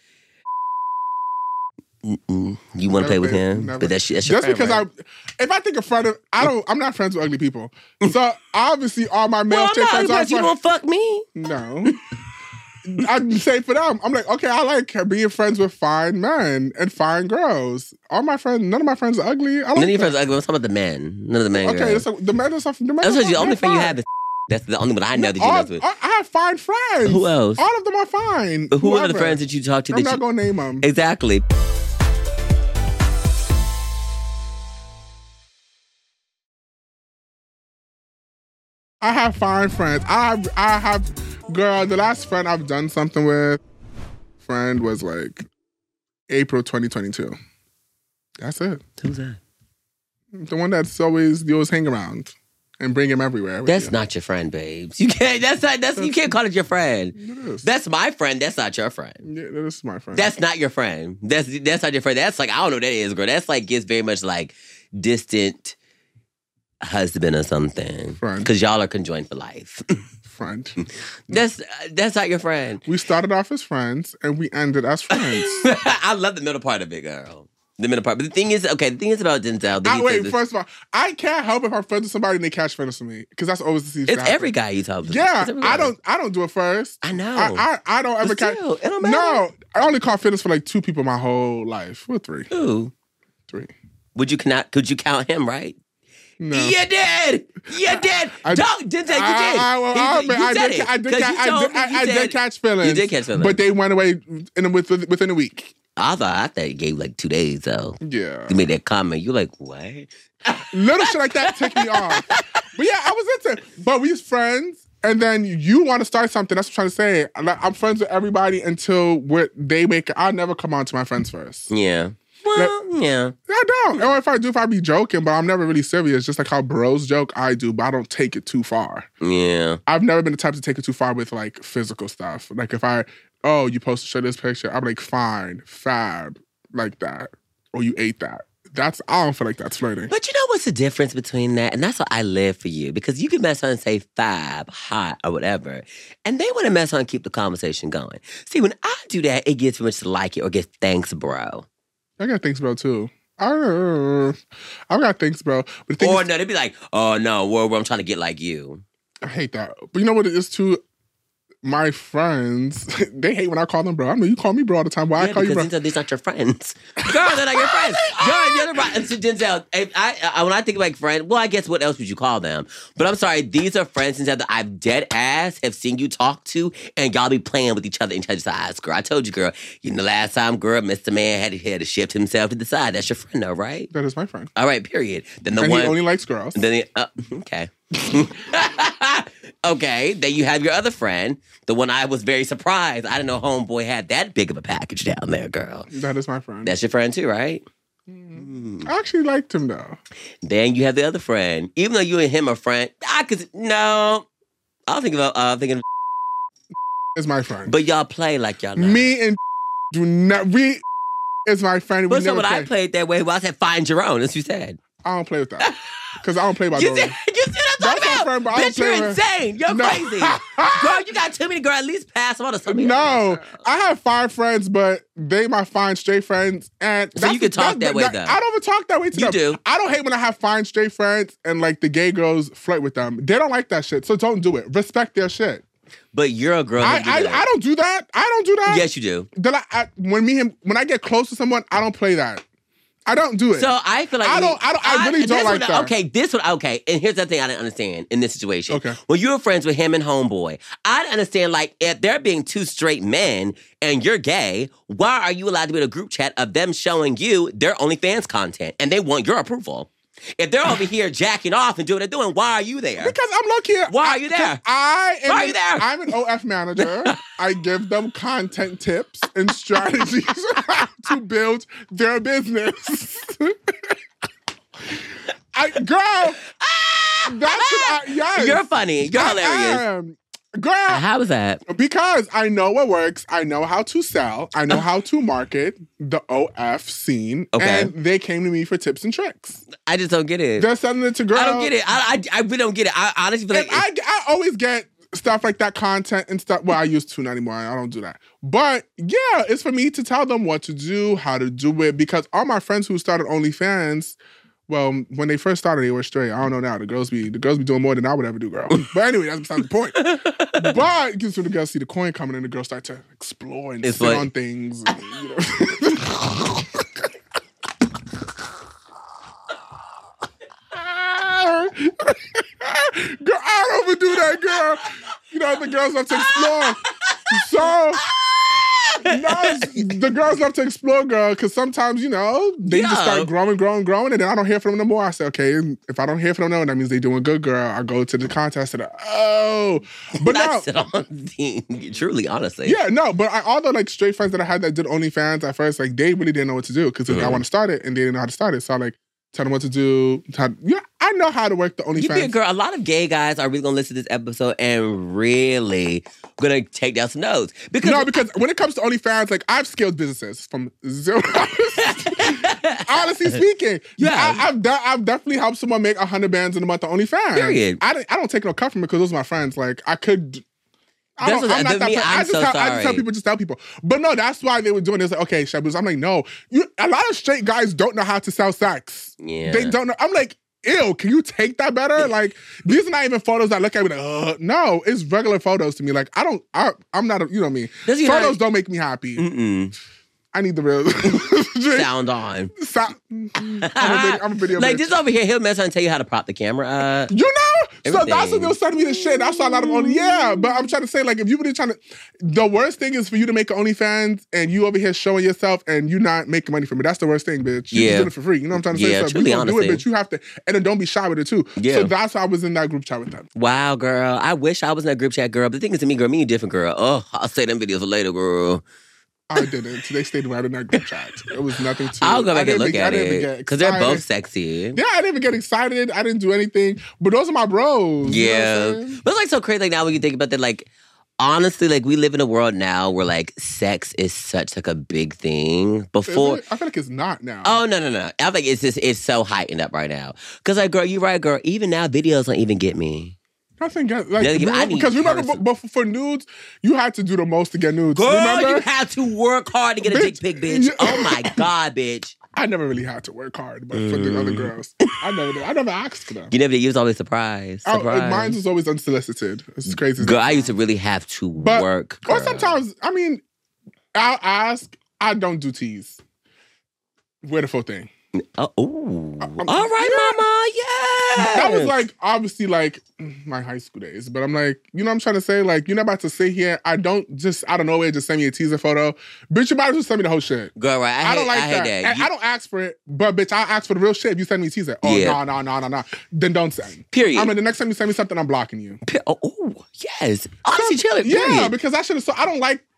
Mm-mm. You want to play with him? Never. But that's, that's your Just friend, because right? I, if I think a friend of, I don't, I'm not friends with ugly people. So obviously all my male Well, I'm chick not friends ugly, are but you friends. don't fuck me. No. I'd say for them, I'm like, okay, I like being friends with fine men and fine girls. All my friends, none of my friends are ugly. I like None of your that. friends are ugly. I'm talking about the men. None of the men. Okay, girls. so the men are something. The men That's are what the only they're friend you fine. have is. That's the only one I know that you all, mess with. I I have fine friends. Who else? All of them are fine. But who are the Whoever. friends that you talk to? I'm That not you, gonna name them. Exactly. I have fine friends. I have, I have, girl, the last friend I've done something with, friend was like April twenty twenty-two. That's it. Who's that? The one that's always, you always hang around and bring him everywhere. with That's you. not your friend, babes. You can't. That's not. That's you can't call it your friend. It is. That's my friend. That's not your friend. Yeah, this is my friend. That's not your friend. That's that's not your friend. That's like I don't know what that is, girl. That's like gets very much like distant husband or something. Friend. Because y'all are conjoined for life. friend. that's that's not your friend. We started off as friends and we ended as friends. I love the middle part of it, girl. The middle part. But the thing is, okay, the thing is about Denzel. that I, he wait, says is- first of all, I can't help if I'm friends with somebody and they catch feelings for me because that's always the season. It's every guy you talk to. Yeah, It's every I guy. don't. I don't do it first. I know. I I, I don't ever But catch. still, it don't matter. No, I only caught feelings for like two people my whole life. Or three, Ooh. three. Would you cannot? Could you count him? Right? No. You did. You did. I- Don't Denzel. You did. I, I, well, He I, did- you I, said did, it. I did. 'Cause ca- you I told did, me, I, you I said- did catch feelings. You did catch feelings. but they went away in a, within, within a week. I thought I thought he gave like two days though. Yeah, You made that comment. You like what? little shit like that ticked me off. But yeah, I was into it. But we was friends, and then you want to start something. That's what I'm trying to say. I'm like, I'm friends with everybody until what they make. I never come on to my friends first. Yeah. Well, yeah. I don't. Or if I do, if I be joking, but I'm never really serious. Just like how bros joke, I do, but I don't take it too far. Yeah. I've never been the type to take it too far with like physical stuff. Like if I, oh, you supposed to show this picture, I'm like, fine, fab, like that. Or you ate that. That's, I don't feel like that's flirting. But you know what's the difference between that? And that's what I live for you. Because you can mess on and say fab, hot, or whatever. And they want to mess on and keep the conversation going. See, when I do that, it gets much to like it or gets thanks, bro. I got things, bro, too. I don't know. I got things, bro. But the thing Or is, no, they'd be like, oh no, where, where I'm trying to get like you. I hate that. But you know what it is, too? My friends, they hate when I call them bro. I know you call me bro all the time. Why Yeah, I call you bro? because Denzel, these aren't your friends. Girl, they're not your friends. Girl, you're the right. And so Denzel, if I, I, when I think of like friend, well, I guess what else would you call them? But I'm sorry, these are friends Denzel, that I've dead ass have seen you talk to, and y'all be playing with each other in each other's eyes. Girl, I told you, girl, you know, the last time, girl, Mister Man had to, had to shift himself to the side. That's your friend, though, right? That is my friend. All right, period. Then the And one. he only likes girls. Then he, uh, okay. Okay, then you have your other friend, the one I was very surprised. I didn't know homeboy had that big of a package down there, girl. That is my friend. That's your friend too, right? Mm. I actually liked him though. Then you have the other friend. Even though you and him are friend, I could no. I was thinking about uh, thinking. Is my friend, But y'all play like y'all. Not. Me and do not. We is my friend. But we so never when play. I played that way, well, I said find your own. That's what you said. I don't play with that because I don't play by You those. see, you see what I'm That's talking my about? friend, but I don't Bitch, you're play with- insane. You're No. crazy. Girl, you got too many girls. At least pass them on to somebody. No, I have five friends, but they my fine straight friends, and So that's- you can talk that way, though. I don't even talk that way to You them. do. I don't hate when I have fine straight friends and like the gay girls flirt with them. They don't like that shit, so don't do it. Respect their shit. But you're a girl. I that do I, that. I don't do that. I don't do that. Yes, you do. Then I, I, when me and when I get close to someone, I don't play that. I don't do it. So I feel like I we- don't- I don't- I really this don't like one- that. Okay, this one. Okay, and here's the thing I didn't understand in this situation. Okay. when you were friends with him and homeboy, I didn't understand. Like, if they're being two straight men and you're gay, why are you allowed to be in a group chat of them showing you their OnlyFans content and they want your approval? If they're over here jacking off and doing what they're doing, why are you there? Because I'm lucky. Why are you there? I am Why are an- you there? I'm an O F manager. I give them content tips and strategies to build their business. I, girl, that's what I, yes. You're funny. You're I hilarious. am. Girl, How was that? because I know what works. I know how to sell. I know how to market the O F scene. Okay. And they came to me for tips and tricks. I just don't get it. They're sending it to girls. I don't get it. I, I, I really don't get it. I honestly feel And like I, I always get stuff like that content and stuff. Well, I used to, not anymore. I don't do that. But yeah, it's for me to tell them what to do, how to do it. Because all my friends who started OnlyFans, well, when they first started, they were straight. I don't know now. The girls be the girls be doing more than I would ever do, girl. But anyway, that's beside the point. But because when the girls see the coin coming in, the girls start to explore and It's sit like- on things. And, you know. Girl, I don't even do that, girl. You know, the girls love to explore. So, no, the girls love to explore, girl, because sometimes, you know, they just Yeah. start growing, growing, growing, and then I don't hear from them no more. I say, okay, if I don't hear from them, that means they doing good, girl. I go to the contest and, oh. But not now, sit on the truly, honestly. yeah, no, but I, all the like straight friends that I had that did OnlyFans at first, like they really didn't know what to do because I Mhm. want to start it and they didn't know how to start it. So I like tell them what to do. How, yeah, I know how to work the You be a OnlyFans. girl. A lot of gay guys are really gonna listen to this episode and really gonna take down some notes because No, because when it comes to OnlyFans, like I've scaled businesses from zero. Honestly speaking, Yeah. I, I've de- I've definitely helped someone make a hundred bands in a month on OnlyFans. Period. I don't, I don't take no cut from it because those are my friends. Like I could. I That's don't, what- I'm not to that. me, per- I I'm just so tell, I just tell sorry. people, just tell people. But no, that's why they were doing this. Like, okay, Shabuz. I'm like, no, you. A lot of straight guys don't know how to sell sex. Yeah. They don't know. I'm like, ew. Can you take that better? Like these are not even photos I look at. Me like, Ugh. No, it's regular photos to me. Like I don't. I, I'm not. A, you know what I mean. Does he Photos not- don't make me happy. Mm-mm. I need the real. Sound on. Sound. I'm a video, I'm a video Like bitch. this over here, he'll mess and tell you how to prop the camera up. You know? So that's Everything. what they'll send me the shit. That's why a lot of only, yeah. But I'm trying to say, like, if you really trying to, the worst thing is for you to make an OnlyFans and you over here showing yourself and you not making money from it. That's the worst thing, bitch. You Yeah. just doing it for free. You know what I'm trying to say? Yeah, So if truly, you gonna do it, honestly. bitch, you have to, and then don't be shy with it too. Yeah. So that's why I was in that group chat with them. Wow, girl. I wish I was in that group chat, girl. But the thing is, to me, girl, me a different girl. Oh, I'll say them videos for later, girl. I didn't. They stayed right in that group chat. It was nothing to I'll go I back and didn't look even- I at didn't even it get because they're excited. both sexy. Yeah, I didn't even get excited. I didn't do anything. But those are my bros. you know what Yeah. I'm saying? But it's like so crazy like now when you think about that, like honestly, like we live in a world now where like sex is such like a big thing. Is Before it? I feel like it's not now. Oh no, no, no. I think it's just it's so heightened up right now. Cause like girl, you're right, girl. Even now videos don't even get me. I think like Yeah, give- I need because remember, person- but for nudes, you had to do the most to get nudes. Girl, remember? you have to work hard to get a Bitch, dick pic, bitch. you- Oh my God, bitch. I never really had to work hard, but for the other girls, I never, did. I never asked for them. You never did. You was always surprised. I, Surprised. mine was always unsolicited. It's crazy. Girl, I used to really have to But- work. Or girl. sometimes, I mean, I'll ask. I don't do tease. We're the full thing. Oh, ooh. I'm- All right, mama. Yeah. That was like obviously like my high school days, but I'm like, you know what I'm trying to say? Like, you're not about to sit here. I don't just out of nowhere just send me a teaser photo. Bitch, you might as well send me the whole shit. Girl, right. I, I, hate, don't like I hate that. that. And You- I don't ask for it, but bitch, I'll ask for the real shit if you send me a teaser. Oh, Yeah. no, no, no, no, no. Then don't send. Period. I mean, the next time you send me something, I'm blocking you. Pe- oh, ooh, yes. Honestly, chilling. Yeah, Period. because I should have, so I don't like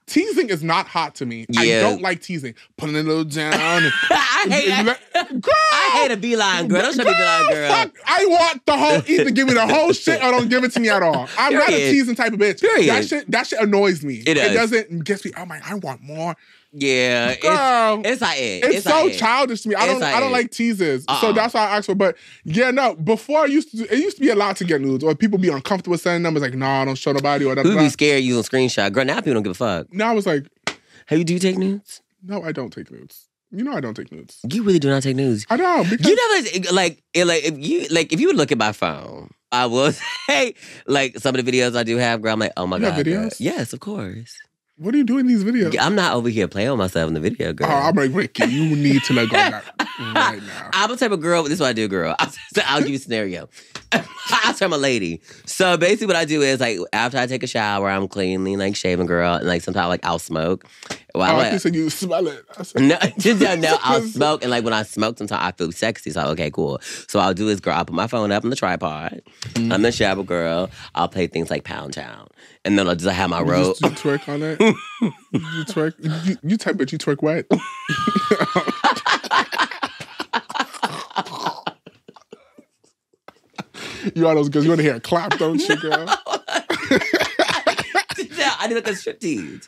teasing is not hot to me. Yeah. I don't like teasing. Putting it a little down. And, I hate and, girl, I hate a beeline girl. Don't show me beeline girl. Fuck, I want the whole, either give me the whole shit or don't give it to me at all. I'm Period. not a teasing type of bitch. Period. That shit, that shit annoys me. It does. It doesn't get me, I'm like, I want more. Yeah, Girl, it's, it's like it. It's, It's so like it. childish to me. I It's don't. like I don't it. like teasers, Uh-uh. so that's why I asked for. But yeah, no. Before I used to, do, it used to be a lot to get nudes, or people be uncomfortable sending them. It's like, nah, don't show nobody, or da, da, We da. be scared using screenshot. Girl, now people don't give a fuck. Now I was like, Hey, you do you take nudes? no, I don't take nudes. You know, I don't take nudes. You really do not take nudes. I know because You never like it, like if you like if you look at my phone, I will say like some of the videos I do have, girl. I'm like, oh my You god, have girl. videos? Yes, of course. what are you doing in these videos? I'm not over here playing with myself in the video, girl. Oh, I'm like, Ricky, you need to let go of that right now. I'm the type of girl. This is what I do, girl. I'll, I'll give you a scenario. I'll tell my lady. So basically, what I do is like after I take a shower, I'm cleanly like shaving, girl, and like sometimes like I'll smoke. Well, Oh, I'm I like, think said you smell it. I said, No, no, no, I'll smoke. And like when I smoke, sometimes I feel sexy. So, okay, cool. So I'll do is, girl, I'll put my phone up on the tripod. Mm. I'm the shower girl. I'll play things like Pound Town. And then I'll just have my you robe. just you twerk on it. You twerk. You, you type bitch. You twerk wet. You are those girls. You want to hear a clap, don't you, girl? Yeah, I need like a striptease.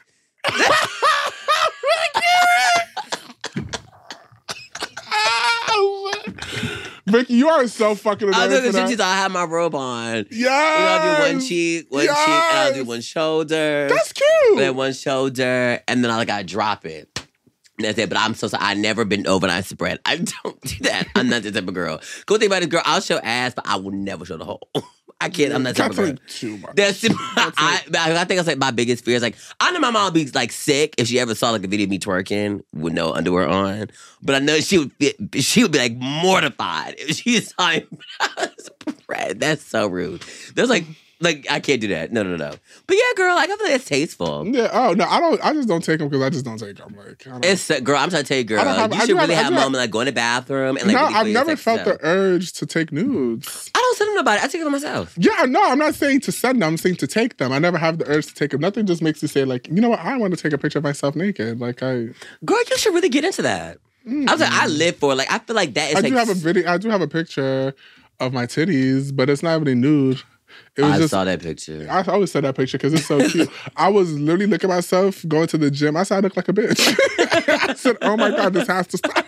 Vicky, you are so fucking I'll annoying do for the that. striptease. I'll have my robe on. Yes. I'll do one cheek, one cheek, and I'll do Yes. one shoulder. That's cute. And then one shoulder, and then I like I drop it. And that's it. But I'm so sorry. I never been over and I spread. I don't do that. I'm not the type of girl. Go think about it, girl. I'll show ass, but I will never show the whole. I can't. I'm not the type of That's girl. like too much. That's I, I think that's like my biggest fear. Is like I know my mom would be like sick if she ever saw like a video of me twerking with no underwear on. But I know she would be, she would be like mortified if she saw me. That's so rude. There's like like I can't do that. No no no. But yeah, girl, like I feel like it's tasteful. Yeah. Oh no, I don't. I just don't take them because I just don't take them. Like, I don't, It's girl. I'm trying to tell you, girl. I don't have- you I should do have- really I have, do a have- moment like go in the bathroom and like. no, really I've feel your never sexy felt self. the urge to take nudes. I don't send them nobody. I take them myself. Yeah, no, I'm not saying to send them. I'm saying to take them. I never have the urge to take them. Nothing just makes you say like, you know what? I want to take a picture of myself naked. Like I, Girl, you should really get into that. mm, I was like, I live for it. Like I feel like that is I like do have a video. I do have a picture of my titties, but it's not really nude. It was I just. saw that picture. I always said that picture because it's so cute. I was literally looking at myself going to the gym. I said I look like a bitch. I said, "Oh my god, this has to stop."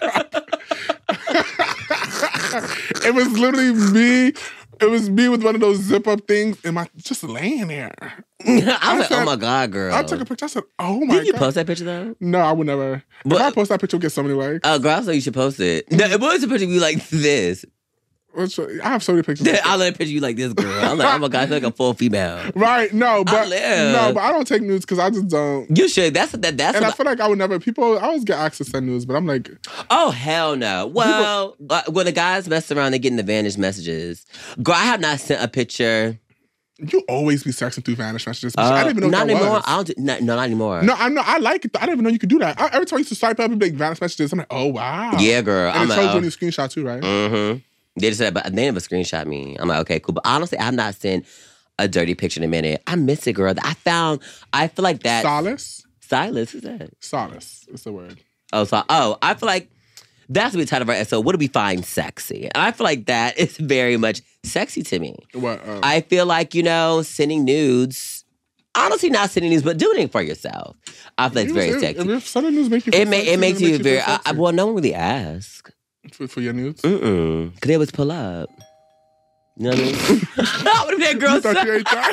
It was literally me. It was me with one of those zip up things, and my just laying there. I was I like, said- oh my god, girl. I took a picture. I said, "Oh my Did you god." post that picture though? No, I would never. But- if I post that picture, it'll get so many likes. Oh, girl, I thought you should post it. No, it was a picture of you like this. Which, I have so many pictures. I let a picture of you like this, girl. I'm like, oh my god, I feel like a full female. Right? No, but live. no, but I don't take nudes because I just don't. You should. That's that. That's. And I What, feel like I would never. People, I always get asked to send nudes, but I'm like, oh hell no. Well, uh, when the guys mess around, they getting the vanished messages. Girl, I have not sent a picture. you always be sexting through vanish messages. Uh, I didn't even know not what that anymore. was. I don't. Do, no, no, not anymore. No, I know. I like it. I didn't even know you could do that. I, every time I used to swipe up and be like vanish messages, I'm like, oh wow. Yeah, girl. And I'm it shows like, you when you screenshot too, right? mm-hmm. They just said, but they never screenshot me. I'm like, okay, cool. But honestly, I've not sent a dirty picture in a minute. I miss it, girl. I found. I feel like that. Solace. Silas, who's that? Solace is the word. Oh, so oh, I feel like that's what we title of our episode. What do we find sexy? And I feel like that is very much sexy to me. What? Um, I feel like, you know, sending nudes, honestly not sending nudes, but doing it for yourself. I feel like it's very if, sexy. If, if sudden news make you It feel may, sexy, it makes then you feel very, I, I, sexy. well, no one really asks. for, for your nudes. Mm-mm. Because they always pull up. You know what I mean? What if that girl You thought said, you ate that?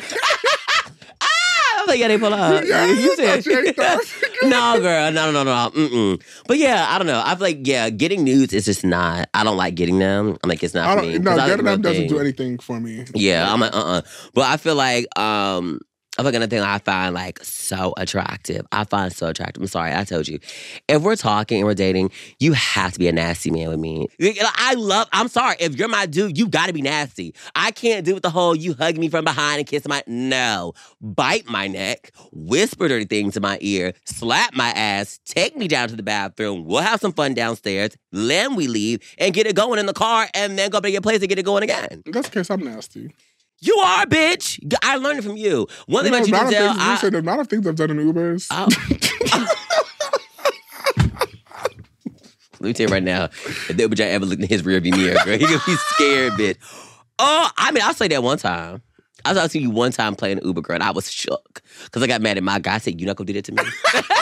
I was like, yeah, they pull up. Yeah, You you said- thought you ate that. No, girl, no, no, no, no. Mm-mm. But yeah, I don't know. I feel like, yeah, getting nudes is just not, I don't like getting them. I'm like, it's not I for me. don't. No, 'Cause I like getting real them doesn't things. do anything for me. Yeah, I'm like, uh-uh. But I feel like, um, I feel like another thing I find like so attractive. I find so attractive. I'm sorry, I told you. If we're talking and we're dating, you have to be a nasty man with me. I love, I'm sorry, if you're my dude, you gotta be nasty. I can't do with the whole you hug me from behind and kiss my, no. Bite my neck, whisper dirty things in my ear, slap my ass, take me down to the bathroom, we'll have some fun downstairs, then we leave and get it going in the car and then go back to your place and get it going again. That's the case. I'm nasty. You are, bitch. I learned it from you. One thing about you, Denzel, things, I... You said the amount of things I've done in Ubers. Let me tell you right now, if the Uber driver ever looked in his rearview mirror, girl, he could be scared, bitch. Oh, I mean, I'll say that one time. I was seeing you one time playing Uber, girl, and I was shook. Because I got mad at my guy. I said, you not going to do that to me?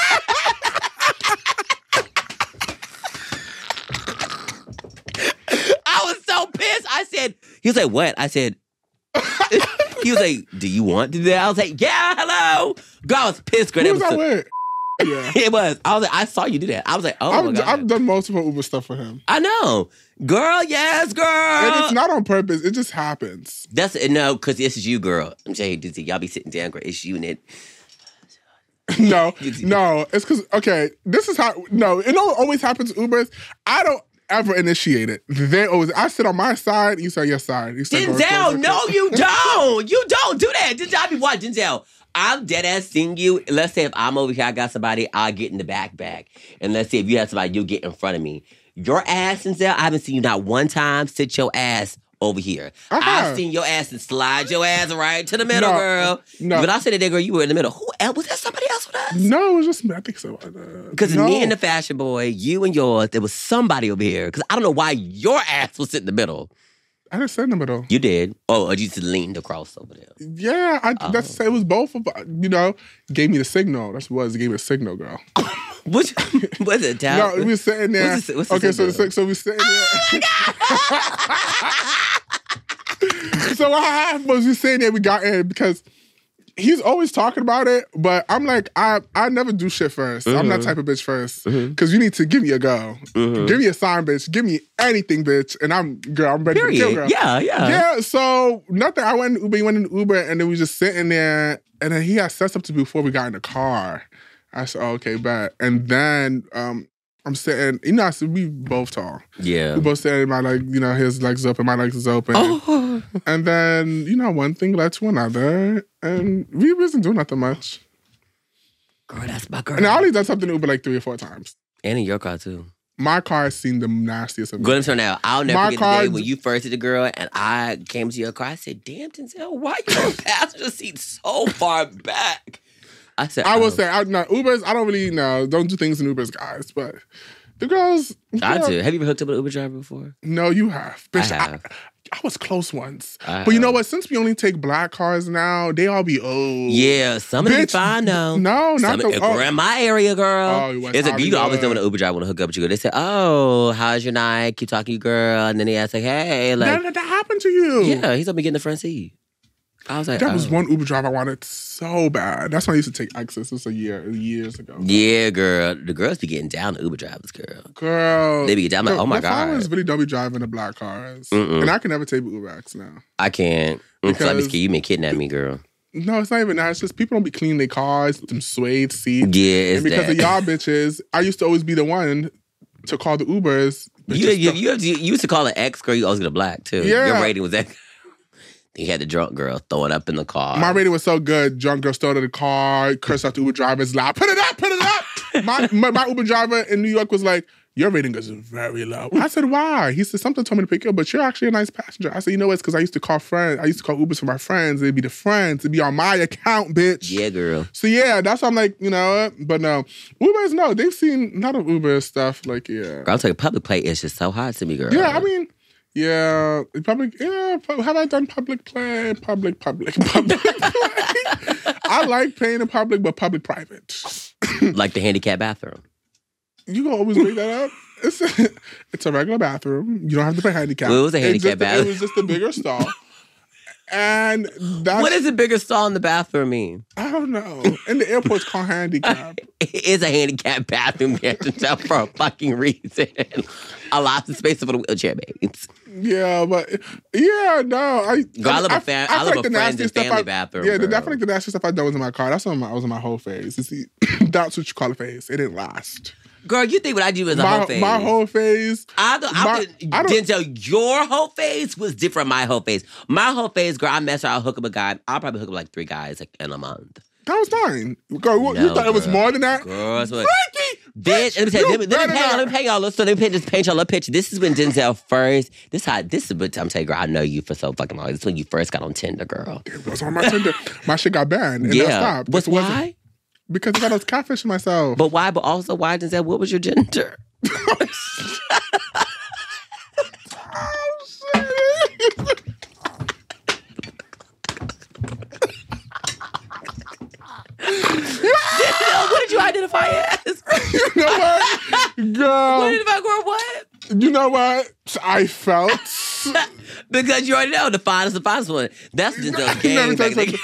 I was so pissed. I said, he was like, what? I said, he was like, do you want to do that? I was like, yeah, hello. Girl, I was pissed, girl. Who was that that was so- with? Yeah. It was. I was like, I saw you do that. I was like, oh I've, my God. I've done multiple Uber stuff for him. I know. Girl, yes, girl. And it's not on purpose. It just happens. That's no, because this is you, girl. I'm saying, Dizzy, y'all be sitting down, girl. It's you and it. No, no. It's because, okay, this is how, no, it don't always happens to Ubers. I don't ever initiate it. They always, I sit on my side, you sit on your side. You sit Denzel, no, you don't. You don't do that. Denzel, I be watching Denzel. I'm dead ass seeing you. Let's say if I'm over here, I got somebody, I'll get in the back back. And let's say if you have somebody, you'll get in front of me. Your ass, Denzel, I haven't seen you not one time sit your ass over here. Uh-huh. I've seen your ass and slide your ass right to the middle, No, girl. no. But I said that, girl, you were in the middle. Who else? Was that somebody else with us? No, it was just me. I think so. Because no. me and the fashion boy, you and yours, there was somebody over here. Because I don't know why your ass was sitting in the middle. I didn't sit in the middle. You did. Oh, or you just leaned across over there. Yeah, I, Oh. that's it was both of, you know, gave me the signal. That's what it was. It gave me a signal, girl. What? Was it? Tal- No, we were sitting there. What's the- what's the okay, so signal? the, so we sitting there. Oh So what happened was we sitting there, we got in because he's always talking about it, but I'm like, I I never do shit 1st i I'm that type of bitch first. Because you need to give me a go. Mhm. Give me a sign, bitch. Give me anything, bitch. And I'm, girl, I'm ready Period. to kill, girl. Yeah, yeah. Yeah, so nothing. I went in Uber, he went in Uber, and then we just sitting there, and then he had said something before we got in the car. I said, oh, okay, bet. And then um, I'm sitting, you know, I said, we both tall. Yeah. We both sitting, my leg, you know, his legs open, my legs is open. Oh. And then, you know, one thing led to another, and we wasn't doing nothing much. Girl, that's my girl. And I only done something in Uber like three or four times. And in your car, too. My car has seen the nastiest of Go it. to now. I'll never My forget car- the day when you first hit the girl and I came to your car. I said, damn, Denzel, why you on the passenger seat so far back? I said, I will oh. say, I, no, Ubers, I don't really know, don't do things in Ubers, guys, but the girls. I girl, do. Have you ever hooked up with an Uber driver before? No, you have. Bitch, I I, have. I was close once. I But you know have. what? Since we only take black cars now, they all be old. Yeah, some of them be Bitch, fine though. no, not some, the- girl, oh. in my area, girl. Oh, you went it's like you always know Hollywood. when an Uber driver want to hook up with you. They say, "Oh, how's your night? Keep talking to you, girl." And then he asks like, "Hey, like, that, that happened to you. yeah, he's gonna be getting the front seat." I was like, That oh. was one Uber driver I wanted so bad. That's when I used to take Access. This was a year, years ago. Yeah, girl. The girls be getting down to Uber drivers, girl. Girl. They be getting down. I'm like, Girl, oh my god. followers really don't be driving the black cars. Mm-mm. And I can never take Uber X now. I can't. Because I be Because- scared you may kidnap me, girl. No, it's not even that. It's just people don't be cleaning their cars, them suede seats. Yeah, it's and because that. of y'all bitches, I used to always be the one to call the Ubers. that You, just you, don't- you, you used to call an ex girl, you always get a black too. Yeah. Your rating was that. You had the drunk girl throw it up in the car. My rating was so good. Drunk girl started the car, cursed out the Uber drivers loud. Put it up, put it up. my, my my Uber driver in New York was like, your rating is very low. I said, why? He said, something told me to pick you up, but you're actually a nice passenger. I said, you know what? It's because I used to call friends. I used to call Ubers for my friends. They'd be the friends. It'd be on my account, bitch. Yeah, girl. So yeah, that's why I'm like, you know what? But no. Ubers, no. They've seen a lot of Uber stuff. Like, yeah. Girl, I'm telling you, public play is just so hot to me, girl. Yeah, I mean, yeah, public. Yeah, pu- have I done public play? Public, public, public play. I like playing in public, but public private. like the handicap bathroom. You gonna always bring that up? It's a, it's a regular bathroom. You don't have to pay handicap. Well, it was a handicap just, bathroom. It was just a bigger stall. And that's What does a bigger stall in the bathroom mean? I don't know. In the airport's called handicap. It is a handicap bathroom, you have to tell, for a fucking reason. A lot of space for the wheelchair babes. Yeah, but yeah, no. I, Girl, I love a fam- I feel love a the friends nasty and stuff family I- bathroom, Yeah, the, girl. I feel like the nasty stuff I done was in my car. That's when my, I was in my whole phase. You see, that's what you call a phase. It didn't last. Girl, you think what I do is a my, whole phase. My whole phase. I don't, I my- would, I don't- Denzel, your whole phase was different from my whole phase. My whole phase, girl, I mess around, I'll hook up a guy. I'll probably hook up like three guys like in a month. That was fine. Girl, what, you No, thought it was girl. more than that? Girl, that's what... Frankie! Bitch, let me tell you, You let me, let me better paint y'all, not. let me paint y'all, let's let me paint, just paint y'all a picture. This is when Denzel first, this how, this is what I'm telling you, girl, I know you for so fucking long. This is when you first got on Tinder, girl. It was on my Tinder. My shit got banned. And Yeah. that stopped. What's It wasn't- why? Because I thought I was catfishing myself. But why? But also, why, Denzel, what was your gender? Oh, shit. Denzel, what did you identify as? You know what? Girl. What did I girl, what? You know what? I felt. Because you already know the finest, the finest one. That's Denzel's You know, game. let me tell you back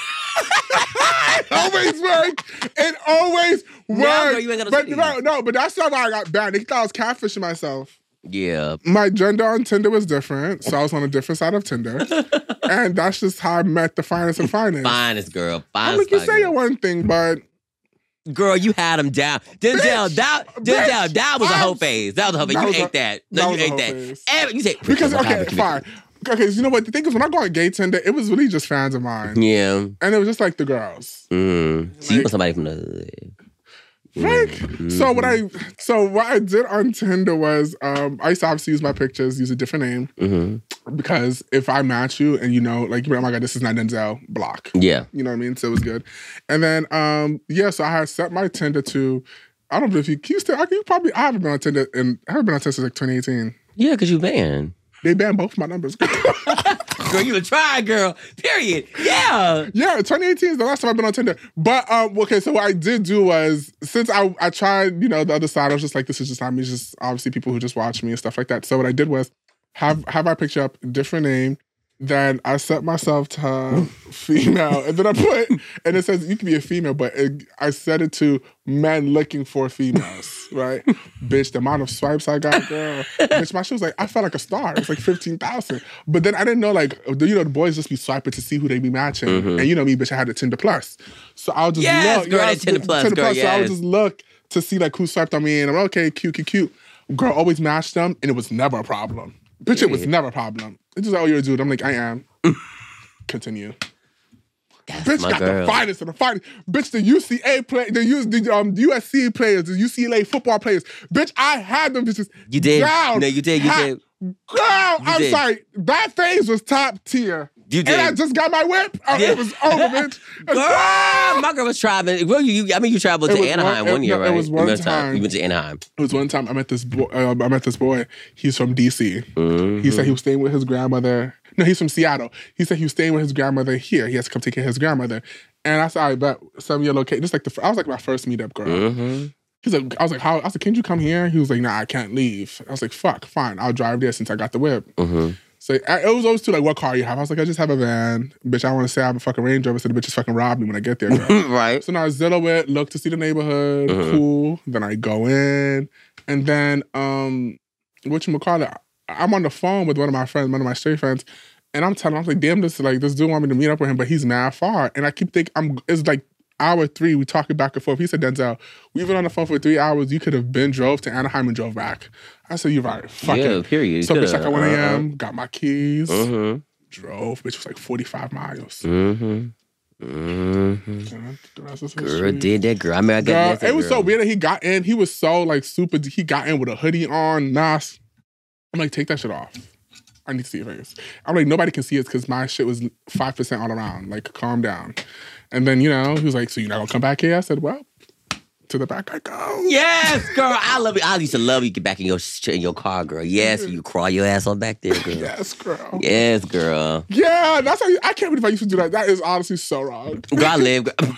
it always worked. It always worked. Now, girl, you ain't gotta but see. no, no, but that's not why I got banned. They thought I was catfishing myself. Yeah. My gender on Tinder was different, so I was on a different side of Tinder. And that's just how I met the finest of finest. Finest girl. I'm Finest like, you fine say girl. your one thing, but Girl, you had him down. Denzel, Bitch, that, Denzel, bitch, that was a I'm- whole phase. That was a whole phase. That You was a- ate that. that No, was you a ate whole that. phase. Every, you said, because what okay, happened to me? fine. Okay, so you know what? The thing is, when I go on gay Tinder, it was really just fans of mine, Yeah. and it was just like the girls. Mm. So you Like- want somebody from the hood. Like, Mm-hmm. so what I so what I did on Tinder was um, I used to obviously use my pictures, use a different name Mm-hmm. because if I match you and you know, like, oh my god, this is not Denzel, block. Yeah. You know what I mean? So it was good. And then um, yeah, so I had set my Tinder to. I don't know if you can you still. I can you probably. I haven't been on Tinder and I haven't been on Tinder since like twenty eighteen. Yeah, because you banned. They banned both my numbers. Girl, you a try, girl. Period. Yeah. Yeah, twenty eighteen is the last time I've been on Tinder. But um, okay, so what I did do was since I I tried, you know, the other side, I was just like, this is just not me. It's just obviously people who just watch me and stuff like that. So what I did was have have my picture up, different name. Then I set myself to female, and then I put, and it says you can be a female, but it, I set it to men looking for females, right? Bitch, the amount of swipes I got, girl. Bitch, my shit was like, I felt like a star. It was like fifteen thousand. But then I didn't know, like, you know, the boys just be swiping to see who they be matching. Mm-hmm. And you know me, bitch, I had a Tinder Plus. So I would just Yes, look. girl, you know, that Tinder Plus, Tinder girl, Plus. So I would yes. just look to see, like, who swiped on me, and I'm like, okay, cute, cute, cute. Girl, always matched them, and it was never a problem. Bitch, it was Period. never a problem. It's just like, oh, you're a dude. I'm like, I am. Continue. That's Bitch my got girl. the finest of the finest. Bitch, the U C A play, the, U, the um, U S C players, the U C L A football players. Bitch, I had them bitches You did. down. No, you did. You Ha- did. Girl, I'm did. sorry. That phase was top tier. You And I did. just got my whip. Oh, Yeah. It was over, bitch. Girl, my girl was traveling. Well, you, you- I mean, you traveled It to was Anaheim one- one, it- year, no, it right? was one You went to- time. You went to Anaheim. It was one time I met this boy. Uh, I met this boy. He's from D C. Mm-hmm. He said he was staying with his grandmother. No, he's from Seattle. He said he was staying with his grandmother here. He has to come take care of his grandmother. And I said, I bet some of your location. This like the. I was like my first meetup girl. Mm-hmm. He's like, I was like, how? I was like, can you come here? He was like, nah, I can't leave. I was like, fuck, fine, I'll drive there since I got the whip. Mm-hmm. So I, it was always too like, what car you have? I was like, I just have a van, bitch. I want to say I have a fucking Range Rover, so the bitches fucking rob me when I get there. Girl. Right. So now I zillow it, look to see the neighborhood, Mhm. cool. Then I go in, and then um, whatchamacallit, I'm on the phone with one of my friends, one of my straight friends, and I'm telling him, I was like, damn, this like this dude want me to meet up with him, but he's mad far, and I keep thinking I'm. It's like hour three, we talking back and forth. He said, Denzel, we've been on the phone for three hours. You could have been drove to Anaheim and drove back. I said, you're right. Fuck Yeah, it. period. So bitch, like at one Uh-huh. a.m., got my keys, Mm-hmm. drove. Bitch was like forty-five miles. Mm-hmm. Mm-hmm. The rest is Girl history. did that, girl. I mean, I Girl, got that it was girl. so weird that he got in. He was so like super. He got in with a hoodie on, Nas. I'm like, take that shit off. I need to see your face. I'm like, nobody can see it because my shit was five percent all around. Like, calm down. And then you know he was like, so you're not gonna come back here? I said, well, to the back I go. Yes, girl. I love it. I used to love you get back in your sh- in your car, girl. Yes, you crawl your ass on back there, girl. Yes, girl. Yes, girl. Yeah, that's how you, I can't believe I used to do that. That is honestly so wrong. Girl, I live. Girl.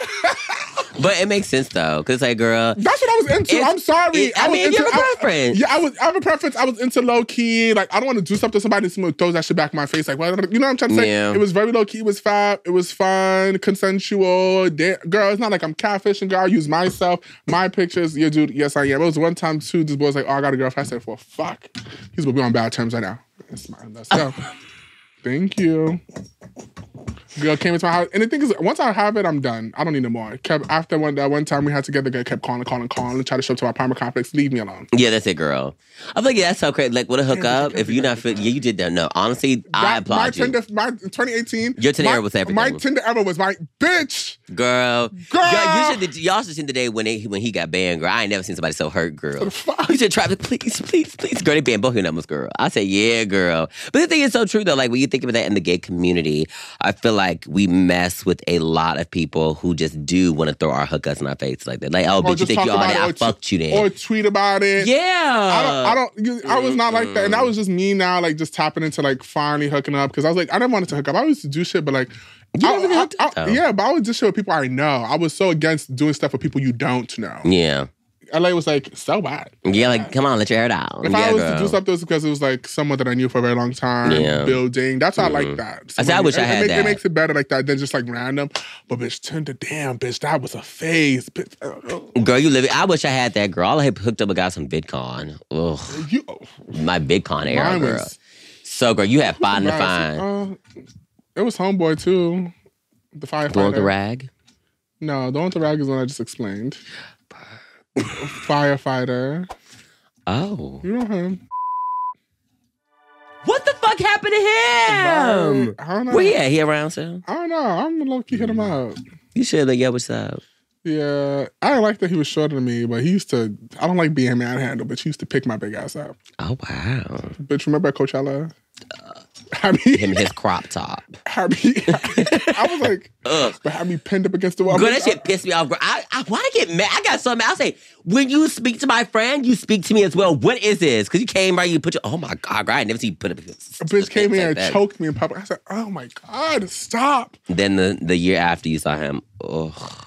But it makes sense though, cause like, girl. That's what I was into. It's- I'm sorry. it- I was mean, you have a I- preference. yeah, I was. I have a preference. I was into low key. Like, I don't want to do something to somebody and someone throws that shit back in my face. Like, well, you know what I'm trying to say? Yeah. It was very low key. It was fab. It was fun, consensual. They, girl, it's not like I'm catfishing. Girl, I use myself, my pictures. Yeah, dude. Yes, I am. It was one time too. This boy was like, "Oh, I got a girlfriend." I said, "For fuck." He's gonna be on bad terms right now. That's mine. Let's go. Thank you. Girl came into my house. And the thing is, once I have it, I'm done. I don't need no more. Kept after one that one time we had together, girl kept calling, calling, calling, and try to show up to my apartment complex. Leave me alone. Yeah, that's it, girl. I feel like yeah, that's so crazy. Like, with a hookup, if you're not fit, yeah, you did that. No, honestly, that, I applaud my you. Tinder, my twenty eighteen. Your Tinder my, era was everything. My Tinder ever was my bitch. Girl, girl, girl you should. Y'all should seen the day when they when he got banned. Girl, I ain't never seen somebody so hurt. Girl, you should try to please, please, please. Girl, they banned both your numbers. Girl, I say yeah, girl. But the thing is so true though. Like when you think about that in the gay community, I feel like we mess with a lot of people who just do want to throw our hookups in our face like that. Like, oh, bitch, you think you all that? I fucked you then. Or tweet about it. Yeah. I don't, I don't, you, I was not like that. And that was just me now, like, just tapping into, like, finally hooking up. Because I was like, I didn't want it to hook up. I used to do shit, but, like, you I, never I, hooked up, I, yeah, but I was just shit with people I know. I was so against doing stuff with people you don't know. Yeah. L A was like, so bad. Yeah, like, come on, let your hair down. If yeah, I was girl. to do something, it was because it was like someone that I knew for a very long time, yeah. building. That's why mm-hmm. I like that. Somebody, I said, I wish it, I had it, that. It makes it better like that than just like random. But bitch, Tinder, damn, bitch, that was a phase. Bitch. Girl, you live it. I wish I had that, girl. All I had hooked up with got some VidCon. Ugh. You, My VidCon era, girl. Was, so, girl, you had fun to find. Uh, it was Homeboy, too. The firefighter. The one with the rag? No, the one with the rag is the one I just explained. Firefighter. Oh. You know him. What the fuck happened to him? I don't know. Where he at? He around still? I don't know. I'm gonna low-key hit him out. You should like, yeah, what's up? Yeah. I didn't like that he was shorter than me, but he used to, I don't like being manhandled, but he used to pick my big ass up. Oh, wow. Bitch, remember at Coachella? Uh, Had me, him his crop top. Had me, I was like, ugh. But had me pinned up against the wall. Girl, that shit pissed me off. Girl. I, I, why I get mad? I got so mad. I say, when you speak to my friend, you speak to me as well. What is this? Because you came right, you put your, oh my God, girl, I never see you put up. A bitch came in like and choked me in public. I said, oh my God, stop. Then the, the year after you saw him, ugh.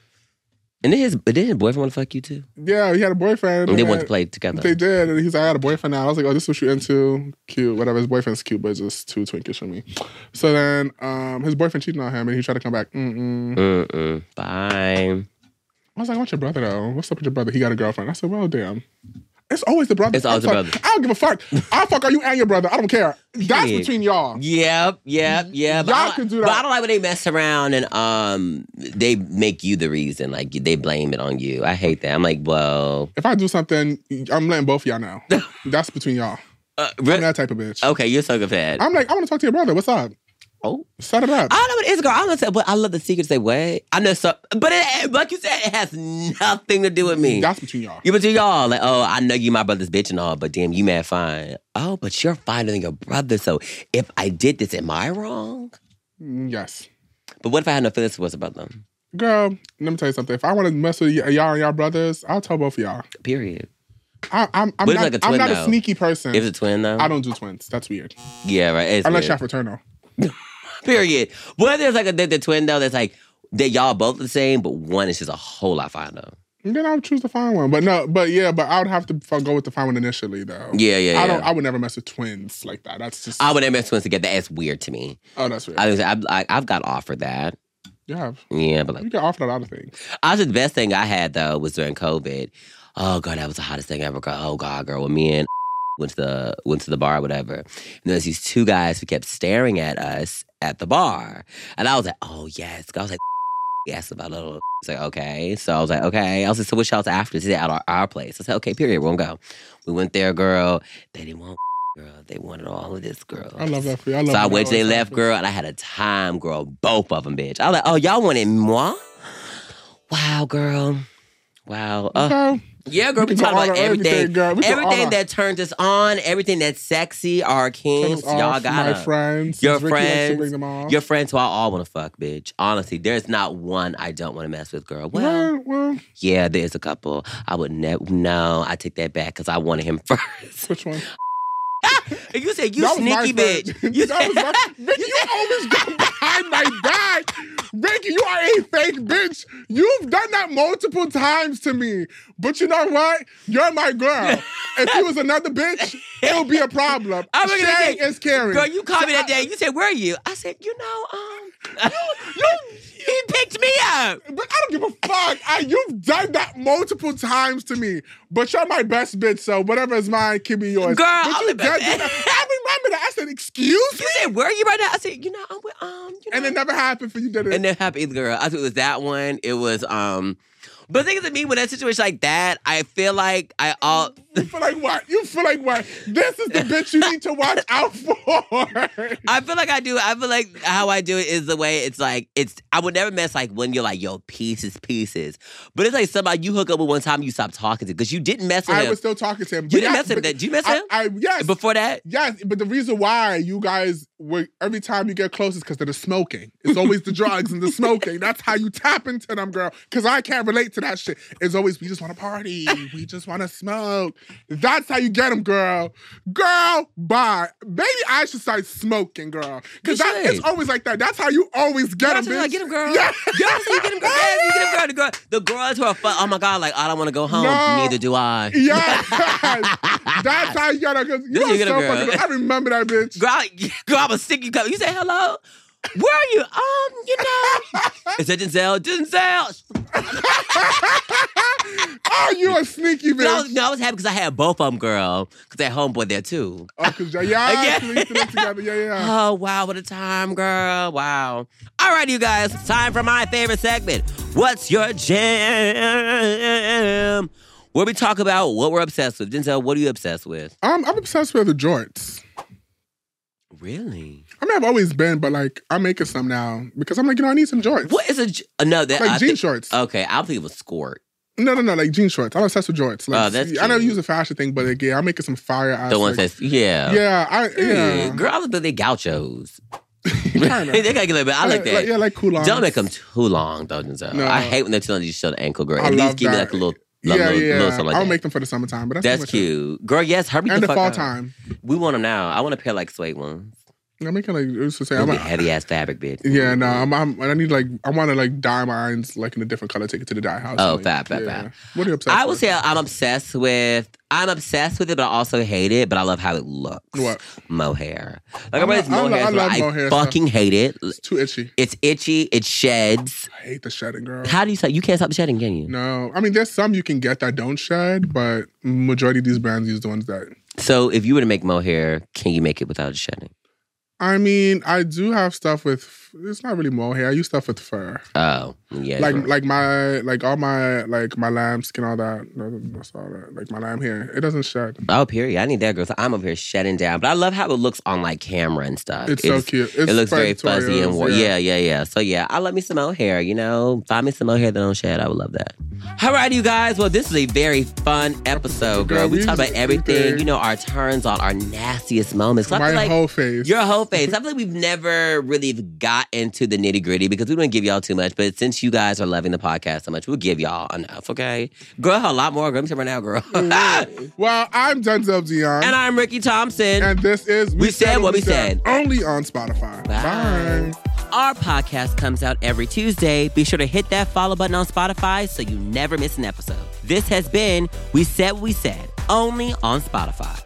And then his, did his boyfriend want to fuck you too? Yeah, he had a boyfriend. And they wanted to play together. They did. And he's like, I had a boyfriend now. I was like, oh, this is what you're into. Cute. Whatever. His boyfriend's cute, but it's just too twinkish for me. So then um, his boyfriend cheated on him and he tried to come back. Mm-mm. Mm-mm. Bye. I was like, what's your brother though? What's up with your brother? He got a girlfriend. I said, well, damn. It's always the brother. It's always the brother. I don't give a fuck. I'll fuck you and your brother. I don't care. That's yeah. between y'all. Yep, yep, yep. Y'all can do that. But I don't like when they mess around and um they make you the reason. Like, they blame it on you. I hate that. I'm like, well... If I do something, I'm letting both of y'all know. That's between y'all. Uh, really? I'm that type of bitch. Okay, you're so good for that. I'm like, I want to talk to your brother. What's up? Oh, set it up. I don't know what it is, girl. I don't know, but I love the secret. Say what? I know so, but it, like you said, it has nothing to do with me. That's between y'all. You between y'all. Like, oh, I know you my brother's bitch and all, but damn, you mad fine. Oh, but you're finer than your brother. So if I did this, am I wrong? Yes. But what if I had no feelings towards about them? Girl, let me tell you something. If I want to mess with y- y'all and y'all brothers, I'll tell both of y'all. Period. I, I'm, I'm not, like a, twin, I'm not a sneaky person. If it's a twin, though? I don't do twins. That's weird. Yeah, right. It's Unless weird. y'all fraternal. Period. Well, there's like a the, the twin though that's like that y'all both the same, but one is just a whole lot finer. Then I would choose the fine one, but no, but yeah, but I would have to go with the fine one initially though. Yeah, yeah. I don't. Yeah. I would never mess with twins like that. That's just. I would never mess with twins together. That's weird to me. Oh, that's weird. I was, I've, I, I've got offered that. You have. Yeah, but like you get offered a lot of things. I was the best thing I had though was during COVID. Oh God, that was the hottest thing ever. Girl. Oh God, girl, when me and went to the went to the bar or whatever, and there's these two guys who kept staring at us at the bar. And I was like, oh, yes. I was like, yes, about a little. I was like, okay. So I was like, okay. I was like, so what y'all's after? Is it at our, our place? I said, okay, period. We're going to go. We went there, girl. They didn't want girl. They wanted all of this, girl. I love that for you. I love so I went to they left, girl, and I had a time, girl. Both of them, bitch. I was like, oh, y'all wanted moi? Wow, girl. Wow. Uh, okay. Yeah, girl, we talking about everything. Everything, everything that turns us on, everything that's sexy, our kings, y'all got my friends. Your friends. Your friends who I all want to fuck, bitch. Honestly, there's not one I don't want to mess with, girl. Well, well, well. yeah, there's a couple. I would never, no, I take that back because I wanted him first. Which one? You said you sneaky bitch. You, that was my, Ricky, you always go behind my back. Ricky, you are a fake bitch. You've done that multiple times to me. But you know what? You're my girl. If you was another bitch, it would be a problem. I'm Sharing is caring. Girl, you called so me that I, day. You said, where are you? I said, you know, um, you, you, he picked me up. But I don't give a fuck. I, you've done that multiple times to me. But you're my best bitch, so whatever is mine can be yours. Girl, but you did, every remember that. I said, excuse me? You said, where are you right now? I said, you know, I'm with, um, you know. And it never happened for you, did it? It never happened either, girl. I thought it was that one. It was, um... But the thing is, to me, with that situation like that, I feel like I all... You feel like what? You feel like what? This is the bitch you need to watch out for. I feel like I do. I feel like how I do it is the way it's like, it's, I would never mess like when you're like, yo, pieces, pieces. But it's like somebody you hook up with one time, you stop talking to, because you didn't mess with I him. I was still talking to him. You didn't yeah, mess with him. Did you mess with him? I, I, yes. Before that? Yes, but the reason why you guys, were every time you get close is because of the smoking. It's always the drugs and the smoking. That's how you tap into them, girl. Because I can't relate to that shit. It's always, we just want to party. We just want to smoke. That's how you get them, girl. Girl, bye. Maybe I should start smoking, girl. Because it's always like that. That's how you always get them, bitch. Like, get them, girl. Yeah. Yes, you get them, girl. Yes, you get them, girl. The, girl. the girls who are fun. Oh, my God. Like, I don't want to go home. No. Neither do I. Yeah. That's how you get them. Because you, you get so them, girl. Fucking, I remember that, bitch. Girl, I, girl, I'm a sick you come. You say hello? Where are you? Um, you know. Is that Denzel? Denzel! Oh, you a sneaky bitch. No, no I was happy because I had both of them, girl. Because that homeboy there, too. Oh, because y'all yeah, together. Yeah, yeah. Oh, wow. What a time, girl. Wow. All right, you guys. Time for my favorite segment. What's your jam? Where we talk about what we're obsessed with. Denzel, what are you obsessed with? Um, I'm obsessed with the jorts. Really? I mean, I've always been, but like, I'm making some now because I'm like, you know, I need some jorts. What is a uh, no? That, like I jean think, shorts. Okay, I think it was skort. No, no, no, like jean shorts. I'm obsessed with jorts. Like, oh, that's cute. I don't use a fashion thing, but like, yeah, I'm making some fire ass. The ones like, that's yeah, yeah, I yeah. Girl, I was they gauchos. they gotta get a little bit. I like that. Like, yeah, like cool. Don't make them too long, though, Denzel. No. I hate when they're too long. You show the ankle, girl. I At love least give that. me like a little. Yeah, little, yeah. little like I'll that. make them for the summertime, but that's, that's cute, it. Girl. Yes, hurry and the, the fuck fall up. time. We want them now. I want a pair like suede ones. I'm making like used to say I'm a heavy ass fabric, bitch. Yeah, no, I'm, I'm I need like I want to like dye my irons like in a different color. Take it to the dye house. Oh, like, fab, fab, yeah. fab. What are you obsessed I would with? say I'm obsessed with. I'm obsessed with it, but I also hate it. But I love how it looks. What? Mohair. Like I I'm ready love, mohair. I, love I mohair fucking stuff. hate it. It's too itchy. It's itchy. It sheds. I hate the shedding, girl. How do you say you can't stop shedding? Can you? No, I mean there's some you can get that don't shed, but majority of these brands use the ones that. So if you were to make mohair, can you make it without shedding? I mean, I do have stuff with. It's not really mohair. I use stuff with fur. Oh, yeah. Like, right. like my, like all my, like my lamb skin, all that. That's all that. Like my lamb hair, it doesn't shed. Oh, period. I need that, girl. So I'm over here shedding down, but I love how it looks on like camera and stuff. It's, it's so cute. It's it looks very fuzzy and warm. Yeah. yeah, yeah, yeah. So yeah, I love me some mohair. You know, find me some mohair that don't shed. I would love that. All right, you guys. Well, this is a very fun episode, girl. We talk about everything. You know, our turns on, our nastiest moments. My like whole face. Your whole face. I feel like we've never really got into the nitty gritty because we don't give y'all too much. But since you guys are loving the podcast so much, we'll give y'all enough, okay? Girl, a lot more. Girl, let me tell you right now, girl. Well, I'm Denzel Dion. And I'm Ricky Thompson. And this is We, we Said What We Said. said. Only on Spotify. Bye. Bye. Our podcast comes out every Tuesday. Be sure to hit that follow button on Spotify so you never miss an episode. This has been We Said What We Said, only on Spotify.